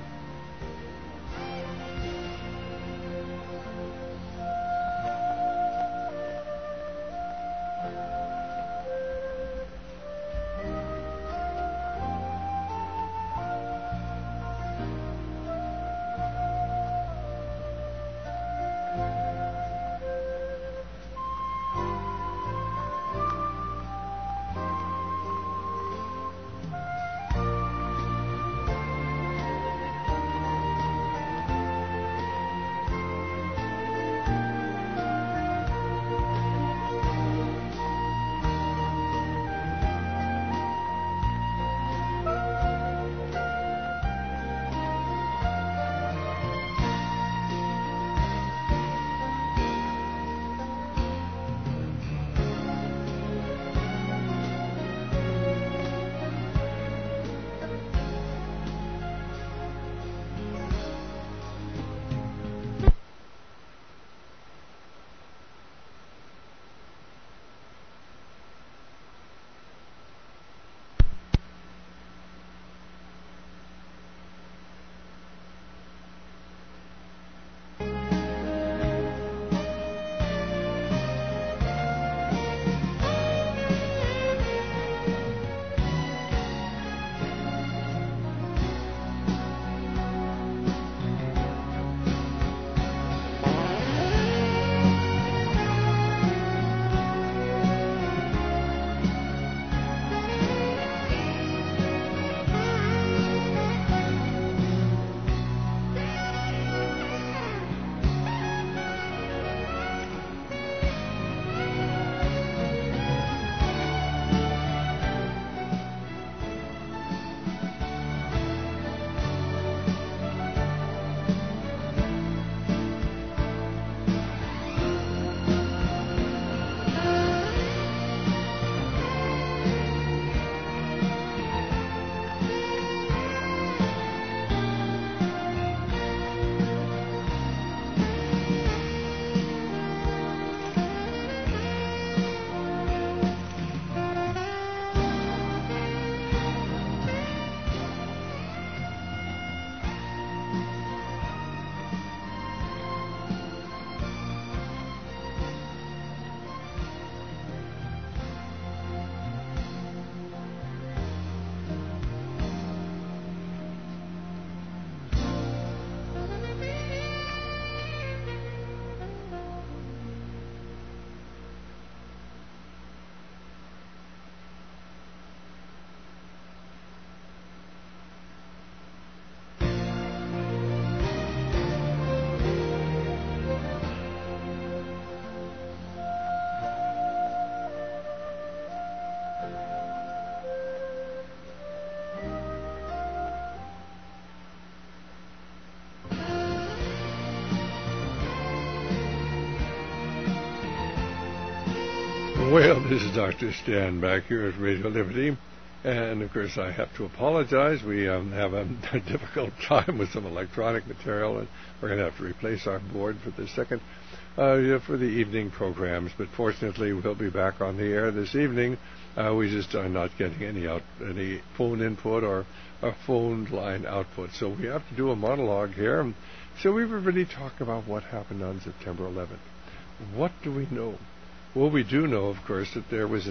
Well, this is Dr. Stan back here at Radio Liberty. And, of course, I have to apologize. We have a difficult time with some electronic material, and we're going to have to replace our board for the second, for the evening programs. But fortunately, we'll be back on the air this evening. We just are not getting any phone input or phone line output. So we have to do a monologue here. So we were really talking about what happened on September 11th. What do we know? Well, we do know, of course, that there was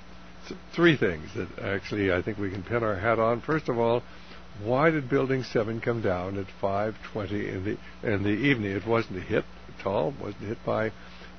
three things that actually I think we can pin our hat on. First of all, why did Building 7 come down at 5:20 in the evening? It wasn't hit at all. It wasn't hit by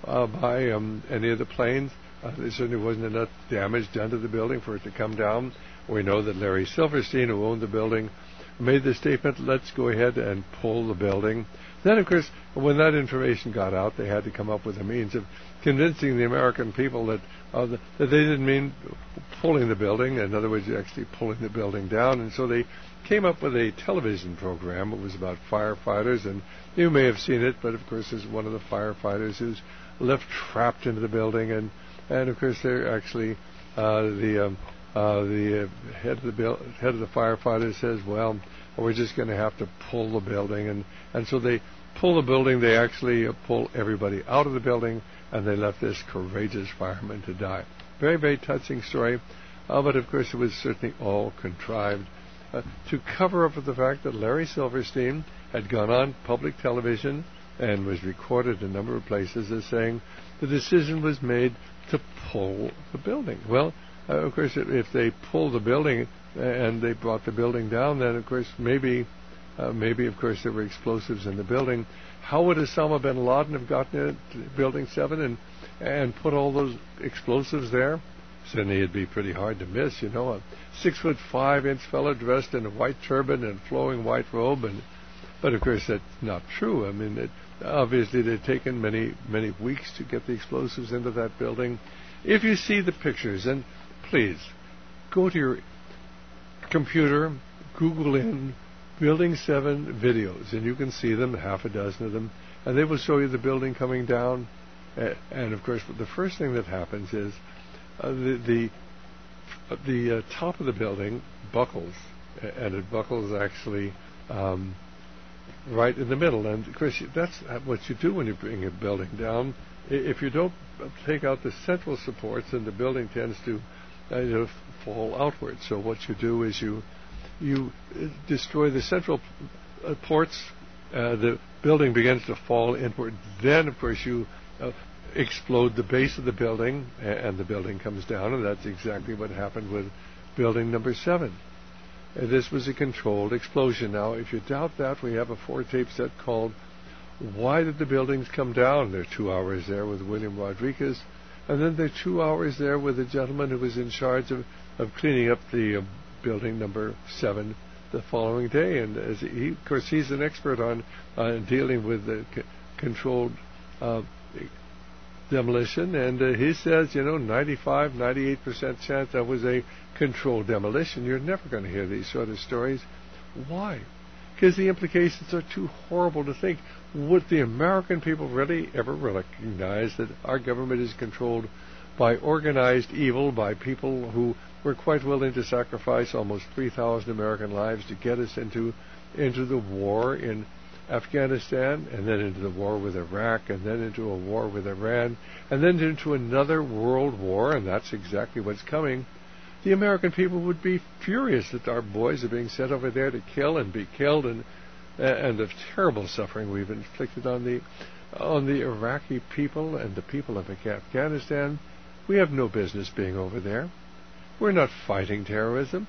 any of the planes. There certainly wasn't enough damage done to the building for it to come down. We know that Larry Silverstein, who owned the building, made the statement, let's go ahead and pull the building. Then, of course, when that information got out, they had to come up with a means of convincing the American people that they didn't mean pulling the building. In other words, actually pulling the building down. And so they came up with a television program. It was about firefighters, and you may have seen it, but of course there's one of the firefighters who's left trapped into the building, and of course they're actually the head of the firefighters says, well, we're just going to have to pull the building, and so they pull the building. They actually pull everybody out of the building, and they left this courageous fireman to die. Very, very touching story, but of course it was certainly all contrived to cover up for the fact that Larry Silverstein had gone on public television and was recorded a number of places as saying the decision was made to pull the building. Well, of course, if they pulled the building and they brought the building down, then of course maybe of course there were explosives in the building. How would Osama bin Laden have gotten into Building 7 and put all those explosives there? Certainly it'd be pretty hard to miss, you know, a 6'5" fellow dressed in a white turban and flowing white robe, but of course that's not true. I mean, obviously they'd taken many, many weeks to get the explosives into that building. If you see the pictures, and please go to your computer, Google in Building 7 videos, and you can see them, half a dozen of them, and they will show you the building coming down. And of course, the first thing that happens is the top of the building buckles, and it buckles actually right in the middle. And of course, that's what you do when you bring a building down. If you don't take out the central supports, then the building tends to fall outward. So what you do is you destroy the central ports. The building begins to fall inward. Then, of course, you explode the base of the building, and the building comes down, and that's exactly what happened with building number 7. This was a controlled explosion. Now, if you doubt that, we have a 4-tape set called Why Did the Buildings Come Down? There are 2 hours there with William Rodriguez, and then there are 2 hours there with the gentleman who was in charge of cleaning up the building number 7 the following day. And as of course, he's an expert on dealing with the controlled demolition, and he says, 98% chance that was a controlled demolition. You're never going to hear these sort of stories. Why? Because the implications are too horrible to think. Would the American people really ever recognize that our government is controlled by organized evil, by people who were quite willing to sacrifice almost 3,000 American lives to get us into the war in Afghanistan, and then into the war with Iraq, and then into a war with Iran, and then into another world war, and that's exactly what's coming. The American people would be furious that our boys are being sent over there to kill and be killed, and the terrible suffering we've inflicted on the Iraqi people and the people of Afghanistan. We have no business being over there. We're not fighting terrorism.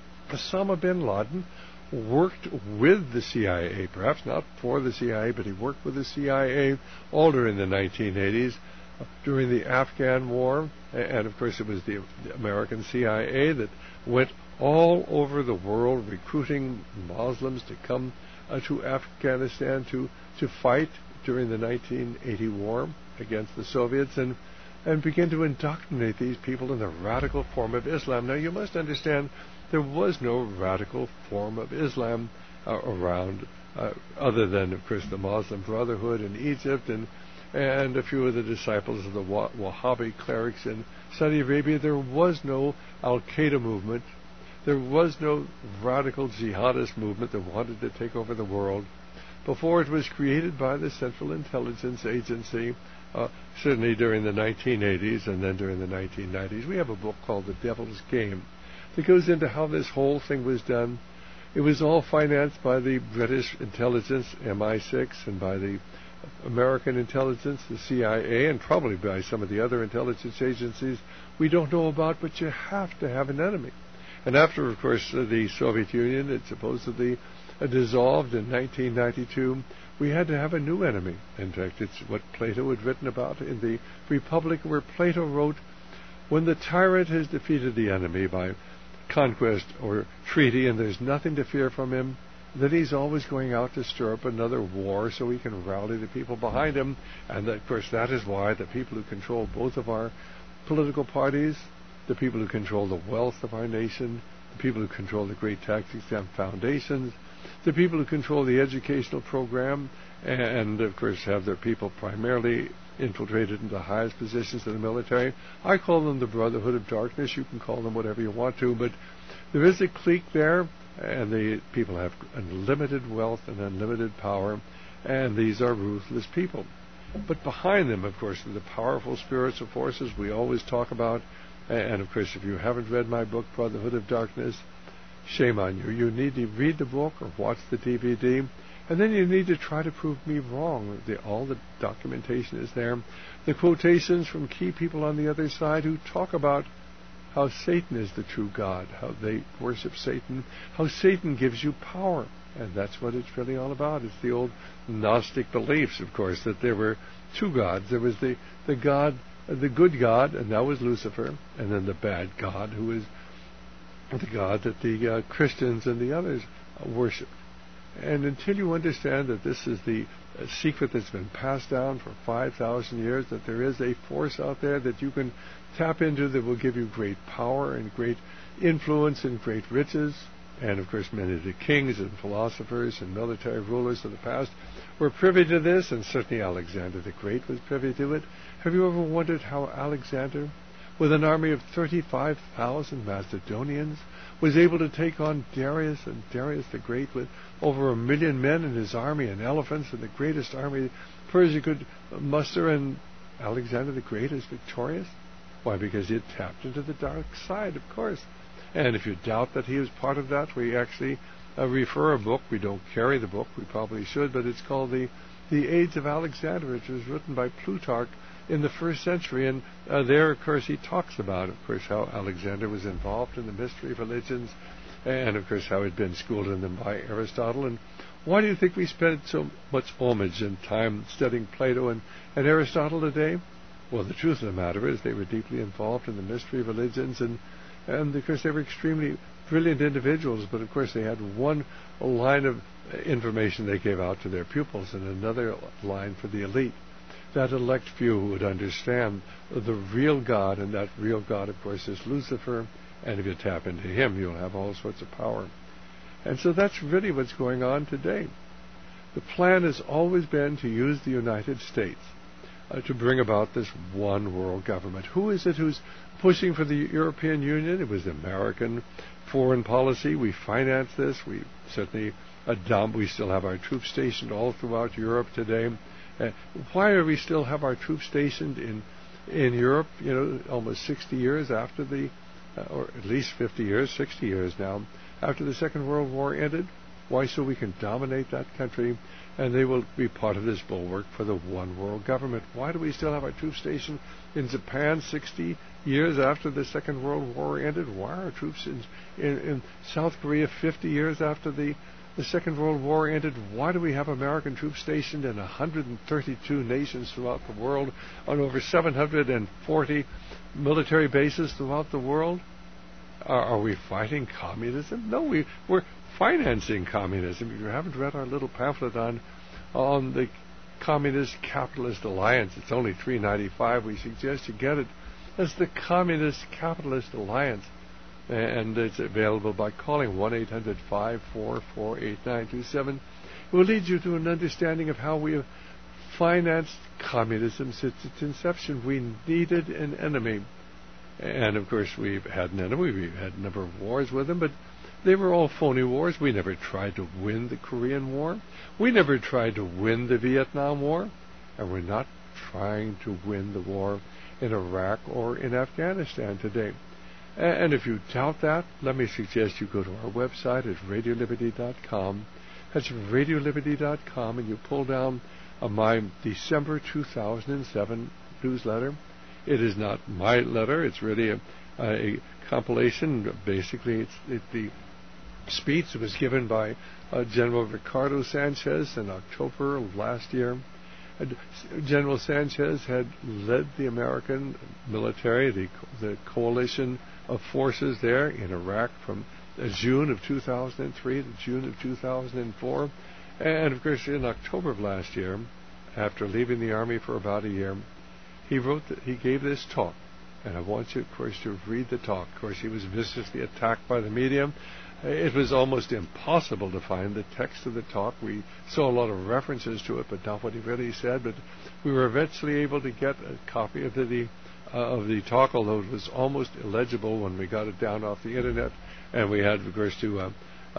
Osama bin Laden worked with the CIA, perhaps not for the CIA, but he worked with the CIA all during the 1980s, during the Afghan war, and of course it was the American CIA that went all over the world recruiting Muslims to come to Afghanistan to fight during the 1980 war against the Soviets, and begin to indoctrinate these people in the radical form of Islam. Now, you must understand, there was no radical form of Islam around, other than, of course, the Muslim Brotherhood in Egypt and a few of the disciples of the Wahhabi clerics in Saudi Arabia. There was no Al-Qaeda movement. There was no radical jihadist movement that wanted to take over the world before it was created by the Central Intelligence Agency, certainly during the 1980s and then during the 1990s. We have a book called The Devil's Game that goes into how this whole thing was done. It was all financed by the British intelligence, MI6, and by the American intelligence, the CIA, and probably by some of the other intelligence agencies we don't know about, but you have to have an enemy. And after, of course, the Soviet Union had supposedly dissolved in 1992, we had to have a new enemy. In fact, it's what Plato had written about in the Republic, where Plato wrote, when the tyrant has defeated the enemy by conquest or treaty, and there's nothing to fear from him, then he's always going out to stir up another war so he can rally the people behind him. And of course, that is why the people who control both of our political parties, the people who control the wealth of our nation, the people who control the great tax-exempt foundations, the people who control the educational program, and of course have their people primarily infiltrated into the highest positions in the military. I call them the Brotherhood of Darkness. You can call them whatever you want to, but there is a clique there, and the people have unlimited wealth and unlimited power, and these are ruthless people. But behind them, of course, are the powerful spiritual forces we always talk about. And of course, if you haven't read my book, Brotherhood of Darkness, shame on you. You need to read the book or watch the DVD, and then you need to try to prove me wrong. All the documentation is there. The quotations from key people on the other side who talk about how Satan is the true God, how they worship Satan, how Satan gives you power. And that's what it's really all about. It's the old Gnostic beliefs, of course, that there were two gods. There was the God, the good God, and that was Lucifer, and then the bad God, who is the God that the Christians and the others worship. And until you understand that this is the secret that's been passed down for 5,000 years, that there is a force out there that you can tap into that will give you great power and great influence and great riches. And of course, many of the kings and philosophers and military rulers of the past were privy to this, and certainly Alexander the Great was privy to it. Have you ever wondered how Alexander, with an army of 35,000 Macedonians, was able to take on Darius, and Darius the Great with over 1 million men in his army and elephants, and the greatest army Persia could muster, and Alexander the Great is victorious? Why? Because he had tapped into the dark side, of course. And if you doubt that he was part of that, we actually refer a book. We don't carry the book. We probably should, but it's called The Age of Alexander, which was written by Plutarch in the 1st century. And there, of course, he talks about, of course, how Alexander was involved in the mystery religions, and, of course, how he'd been schooled in them by Aristotle. And why do you think we spend so much homage and time studying Plato and Aristotle today? Well, the truth of the matter is they were deeply involved in the mystery religions, and of course, they were extremely brilliant individuals, but of course they had one line of information they gave out to their pupils and another line for the elite. That elect few who would understand the real God, and that real God, of course, is Lucifer, and if you tap into him, you'll have all sorts of power. And so that's really what's going on today. The plan has always been to use the United States to bring about this one world government. Who is it who's pushing for the European Union? It was the American foreign policy. We finance this. We certainly we still have our troops stationed all throughout Europe today. Why do we still have our troops stationed in Europe? You know, almost 60 years after or at least 50 years, 60 years now, after the Second World War ended. Why? So we can dominate that country, and they will be part of this bulwark for the one world government. Why do we still have our troops stationed in Japan 60 years after the Second World War ended? Why are our troops in South Korea 50 years after the Second World War ended? Why do we have American troops stationed in 132 nations throughout the world, on over 740 military bases throughout the world? Are we fighting communism? No, we're financing communism. If you haven't read our little pamphlet on the Communist Capitalist Alliance, it's only $3.95. We suggest you get it. That's the Communist Capitalist Alliance, and it's available by calling 1-800-544-8927. It will lead you to an understanding of how we have financed communism since its inception. We needed an enemy. And, of course, we've had an enemy. We've had a number of wars with them, but they were all phony wars. We never tried to win the Korean War. We never tried to win the Vietnam War. And we're not trying to win the war in Iraq or in Afghanistan today. And if you doubt that, let me suggest you go to our website at radioliberty.com. That's radioliberty.com, and you pull down my December 2007 newsletter. It is not my letter. It's really a compilation. Basically, it's the speech that was given by General Ricardo Sanchez in October of last year. General Sanchez had led the American military, the coalition of forces there in Iraq from June of 2003 to June of 2004. And, of course, in October of last year, after leaving the Army for about a year, he gave this talk. And I want you, of course, to read the talk. Of course, he was viciously attacked by the media. It was almost impossible to find the text of the talk. We saw a lot of references to it, but not what he really said. But we were eventually able to get a copy of the talk, although it was almost illegible when we got it down off the internet, and we had, of course, to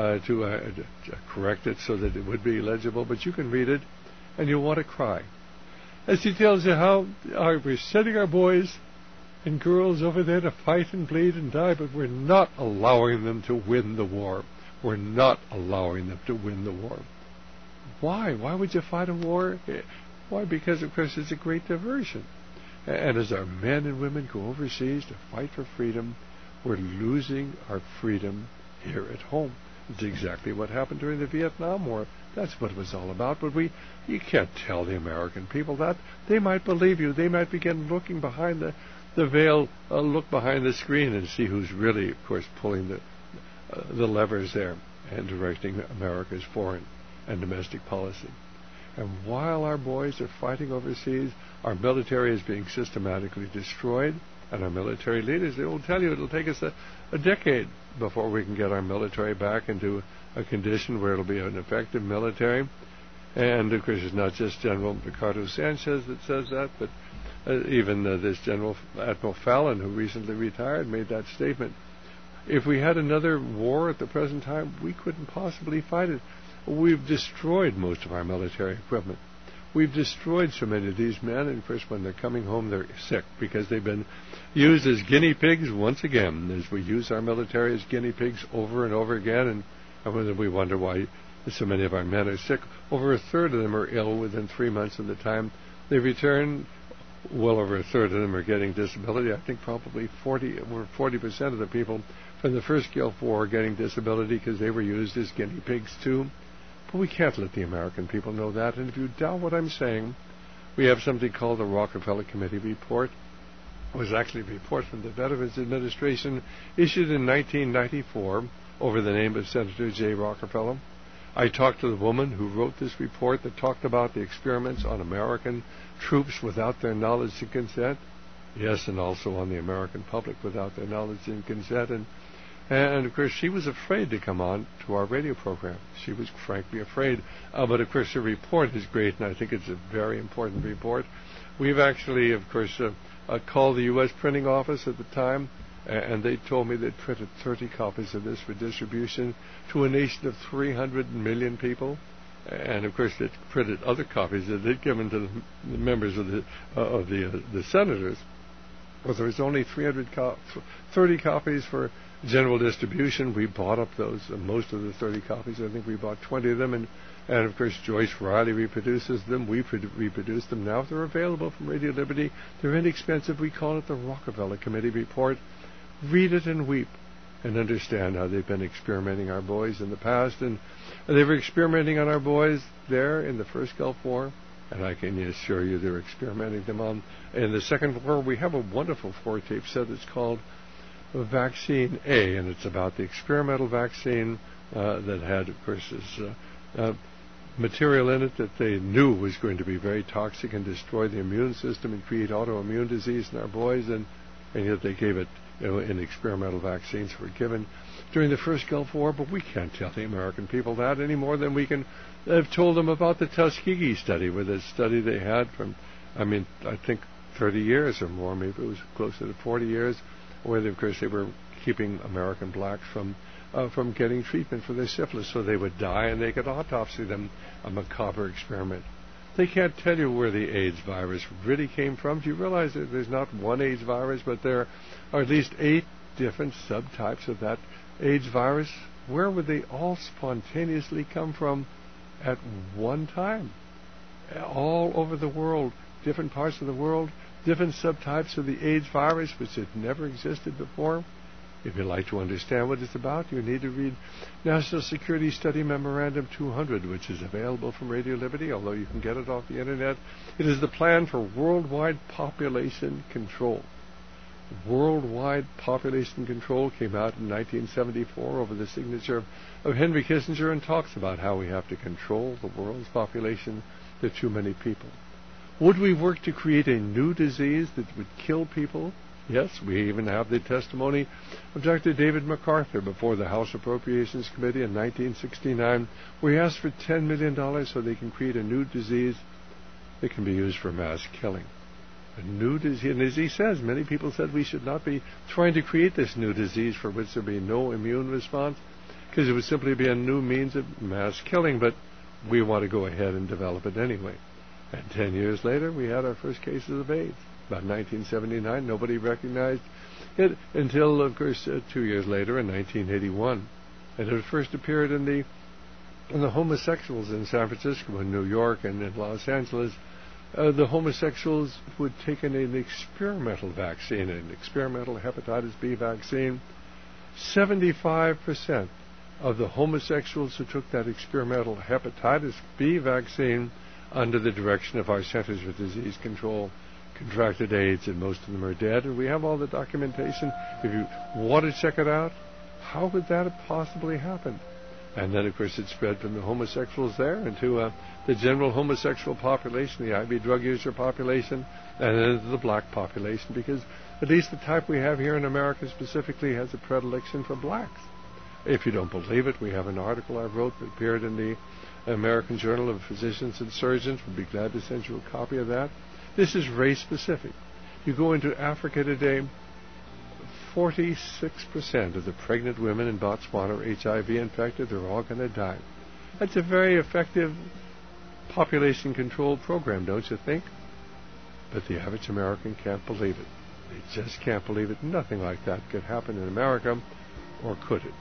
correct it so that it would be legible. But you can read it, and you'll want to cry, as he tells you how we're sending our boys and girls over there to fight and bleed and die, but we're not allowing them to win the war. We're not allowing them to win the war. Why? Why would you fight a war? Why? Because, of course, it's a great diversion. And as our men and women go overseas to fight for freedom, we're losing our freedom here at home. It's exactly what happened during the Vietnam War. That's what it was all about. But you can't tell the American people that. They might believe you. They might begin looking behind the veil, look behind the screen and see who's really, of course, pulling the levers there and directing America's foreign and domestic policy. And while our boys are fighting overseas, our military is being systematically destroyed, and our military leaders, they will tell you it'll take us a decade before we can get our military back into a condition where it'll be an effective military. And, of course, it's not just General Ricardo Sanchez that says that, but even this Admiral Fallon, who recently retired, made that statement. If we had another war at the present time, we couldn't possibly fight it. We've destroyed most of our military equipment. We've destroyed so many of these men, and of course when they're coming home they're sick because they've been used as guinea pigs once again, as we use our military as guinea pigs over and over again, and we wonder why so many of our men are sick. Over a third of them are ill within 3 months of the time they return. Well over a third of them are getting disability. I think probably 40% of the people from the first Gulf War are getting disability because they were used as guinea pigs too. But we can't let the American people know that. And if you doubt what I'm saying, we have something called the Rockefeller Committee Report. It was actually a report from the Veterans Administration issued in 1994 over the name of Senator J. Rockefeller. I talked to the woman who wrote this report that talked about the experiments on American troops without their knowledge and consent. Yes, and also on the American public without their knowledge and consent. And of course, she was afraid to come on to our radio program. She was frankly afraid. But of course, her report is great, and I think it's a very important report. We've actually, of course, called the U.S. printing office at the time, and they told me they'd printed 30 copies of this for distribution to a nation of 300 million people. And of course, they printed other copies that they'd given to the members of the senators. But there was only 30 copies for general distribution. We bought up those, most of the 30 copies. I think we bought 20 of them, and of course Joyce Riley reproduces them. We reproduce them now. They're available from Radio Liberty. They're inexpensive. We call it the Rockefeller Committee Report. Read it and weep and understand how they've been experimenting our boys in the past. And they were experimenting on our boys there in the first Gulf War, and I can assure you they're experimenting them on in the second war. We have a wonderful 4-tape set that's called Vaccine A, and it's about the experimental vaccine that had, of course, this material in it that they knew was going to be very toxic and destroy the immune system and create autoimmune disease in our boys, and yet they gave it in experimental vaccines were given during the first Gulf War. But we can't tell the American people that any more than we can have told them about the Tuskegee study, with a study they had from, I think 30 years or more, maybe it was closer to 40 years, where of course they were keeping American blacks from getting treatment for their syphilis, so they would die and they could autopsy them. A macabre experiment. They can't tell you where the AIDS virus really came from. Do you realize that there's not one AIDS virus, but there are at least 8 different subtypes of that AIDS virus? Where would they all spontaneously come from at one time? All over the world, different parts of the world, different subtypes of the AIDS virus, which had never existed before. If you'd like to understand what it's about, you need to read National Security Study Memorandum 200, which is available from Radio Liberty, although you can get it off the Internet. It is the plan for worldwide population control. Worldwide population control came out in 1974 over the signature of Henry Kissinger and talks about how we have to control the world's population. There are too many people. Would we work to create a new disease that would kill people? Yes, we even have the testimony of Dr. David MacArthur before the House Appropriations Committee in 1969, where he asked for $10 million so they can create a new disease that can be used for mass killing. A new disease, and as he says, many people said we should not be trying to create this new disease for which there be no immune response, because it would simply be a new means of mass killing, but we want to go ahead and develop it anyway. And 10 years later, we had our first cases of AIDS. About 1979, nobody recognized it until, of course, 2 years later in 1981. And it first appeared in the homosexuals in San Francisco and New York and in Los Angeles. The homosexuals who had taken an experimental vaccine, an experimental hepatitis B vaccine. 75% of the homosexuals who took that experimental hepatitis B vaccine under the direction of our Centers for Disease Control contracted AIDS, and most of them are dead. And we have all the documentation. If you want to check it out, how could that have possibly happened? And then, of course, it spread from the homosexuals there into the general homosexual population, the IV drug user population, and then into the black population, because at least the type we have here in America specifically has a predilection for blacks. If you don't believe it, we have an article I wrote that appeared in the American Journal of Physicians and Surgeons. We'd be glad to send you a copy of that. This is race-specific. You go into Africa today, 46% of the pregnant women in Botswana are HIV infected. They're all going to die. That's a very effective population control program, don't you think? But the average American can't believe it. They just can't believe it. Nothing like that could happen in America, or could it?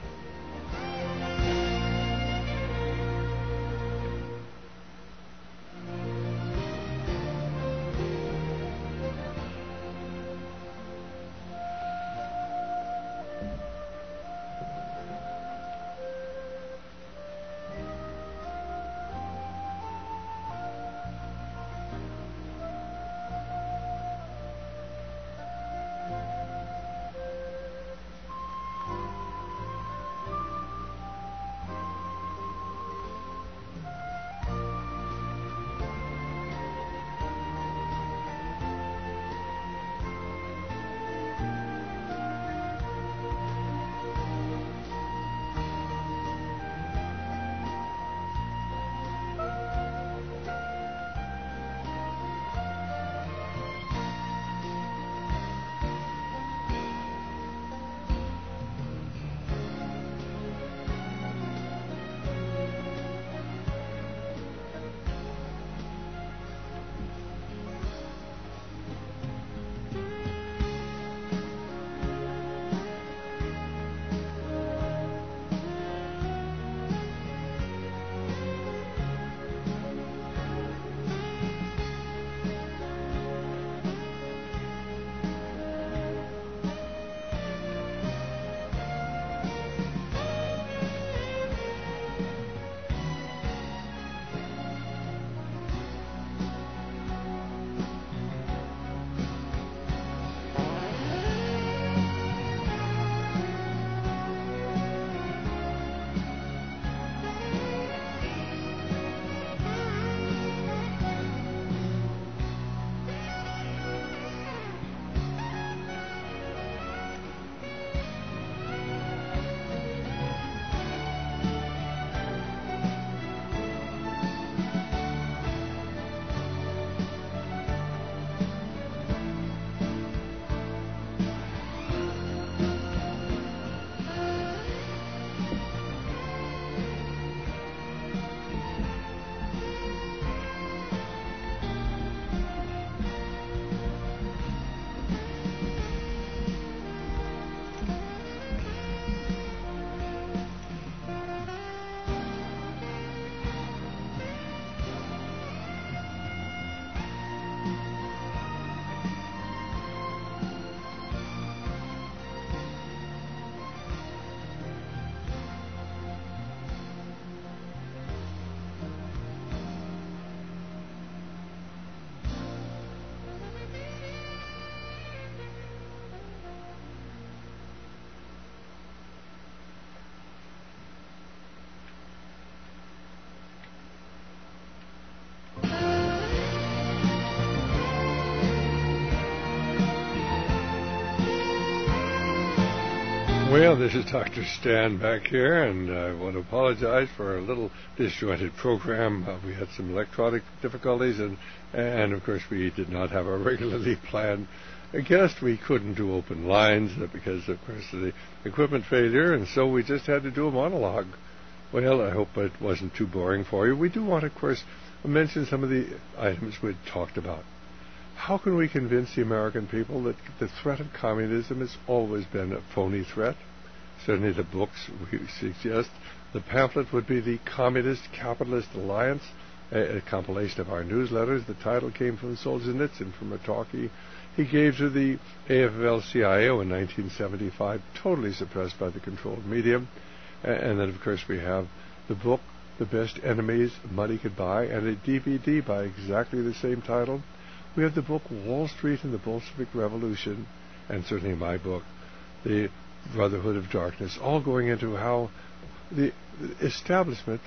Well, this is Dr. Stan back here, and I want to apologize for a little disjointed program. We had some electronic difficulties, and of course we did not have a regularly planned guest. We couldn't do open lines because, of course, of the equipment failure, and so we just had to do a monologue. Well, I hope it wasn't too boring for you. We do want to, of course, mention some of the items we talked about. How can we convince the American people that the threat of communism has always been a phony threat? Certainly the books we suggest. The pamphlet would be the Communist Capitalist Alliance, a compilation of our newsletters. The title came from Solzhenitsyn, from a talk he gave to the AFL-CIO in 1975, totally suppressed by the controlled media. And then, of course, we have the book, The Best Enemies Money Could Buy, and a DVD by exactly the same title. We have the book Wall Street and the Bolshevik Revolution, and certainly my book, The Brotherhood of Darkness, all going into how the establishment,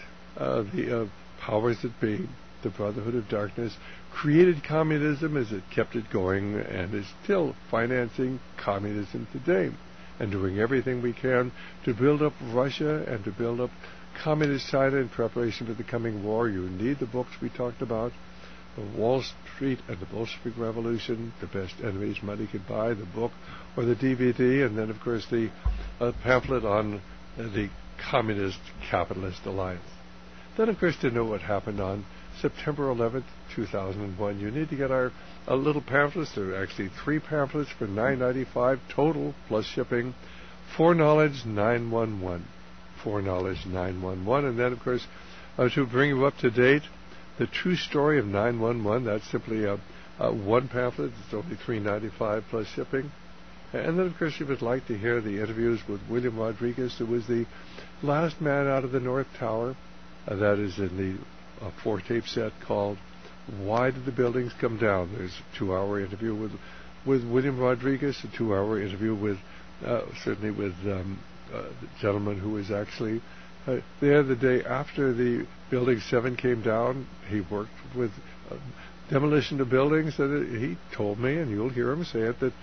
the powers that be, the Brotherhood of Darkness, created communism as it kept it going and is still financing communism today and doing everything we can to build up Russia and to build up communist China in preparation for the coming war. You need the books we talked about. Wall Street and the Bolshevik Revolution, The Best Enemies Money Could Buy, the book, or the DVD, and then, of course, the pamphlet on the Communist Capitalist Alliance. Then, of course, to know what happened on September 11th, 2001, you need to get our little pamphlets. There are actually 3 pamphlets for $9.95 total, plus shipping. Foreknowledge 911. Foreknowledge 911. And then, of course, to bring you up to date, The True Story of 911, that's simply one pamphlet. It's only $3.95 plus shipping. And then, of course, you would like to hear the interviews with William Rodriguez, who was the last man out of the North Tower. That is in the 4-tape set called Why Did the Buildings Come Down? There's a 2-hour interview with William Rodriguez, a 2-hour interview with, certainly with the gentleman who was actually there the day after the Building 7 came down. He worked with demolition of buildings, and he told me, and you'll hear him say it, that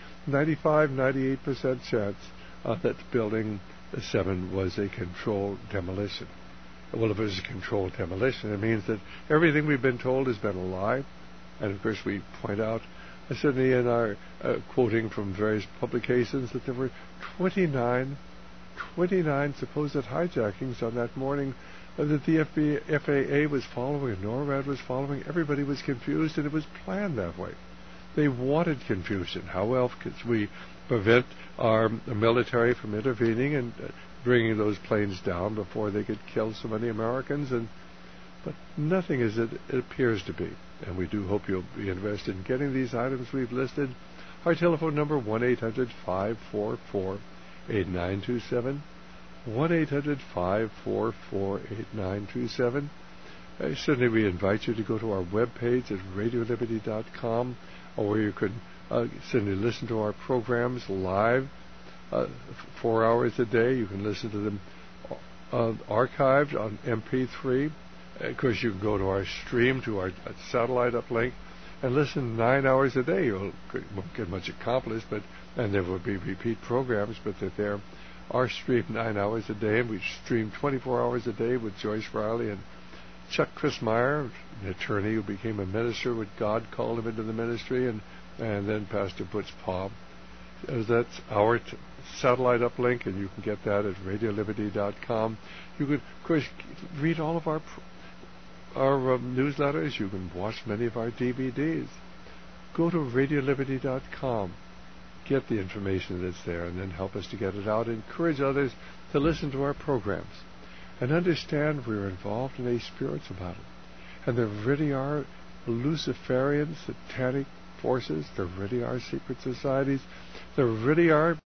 98% chance that Building 7 was a controlled demolition. Well, if it was a controlled demolition, it means that everything we've been told has been a lie. And, of course, we point out, certainly in our quoting from various publications, that there were 29 supposed hijackings on that morning that the FAA was following, and NORAD was following. Everybody was confused, and it was planned that way. They wanted confusion. How else could we prevent our military from intervening and bringing those planes down before they could kill so many Americans? But nothing as it appears to be. And we do hope you'll be interested in getting these items we've listed. Our telephone number, 1-800-544-8927. 1-800-544-8927. Certainly we invite you to go to our webpage at radioliberty.com, or where you can certainly listen to our programs live 4 hours a day. You can listen to them archived on MP3. Of course, you can go to our stream, to our satellite uplink, and listen 9 hours a day. You won't get much accomplished, and there will be repeat programs, but that there are streamed 9 hours a day, and we stream 24 hours a day with Joyce Riley and Chuck Christmeyer, an attorney who became a minister when God called him into the ministry, and then Pastor Butch Palm. That's our satellite uplink, and you can get that at radioliberty.com. You could, of course, read all of our newsletters. You can watch many of our DVDs. Go to radioliberty.com. Get the information that's there, and then help us to get it out. Encourage others to listen to our programs and understand we're involved in a spiritual battle. And there really are Luciferian satanic forces. There really are secret societies. There really are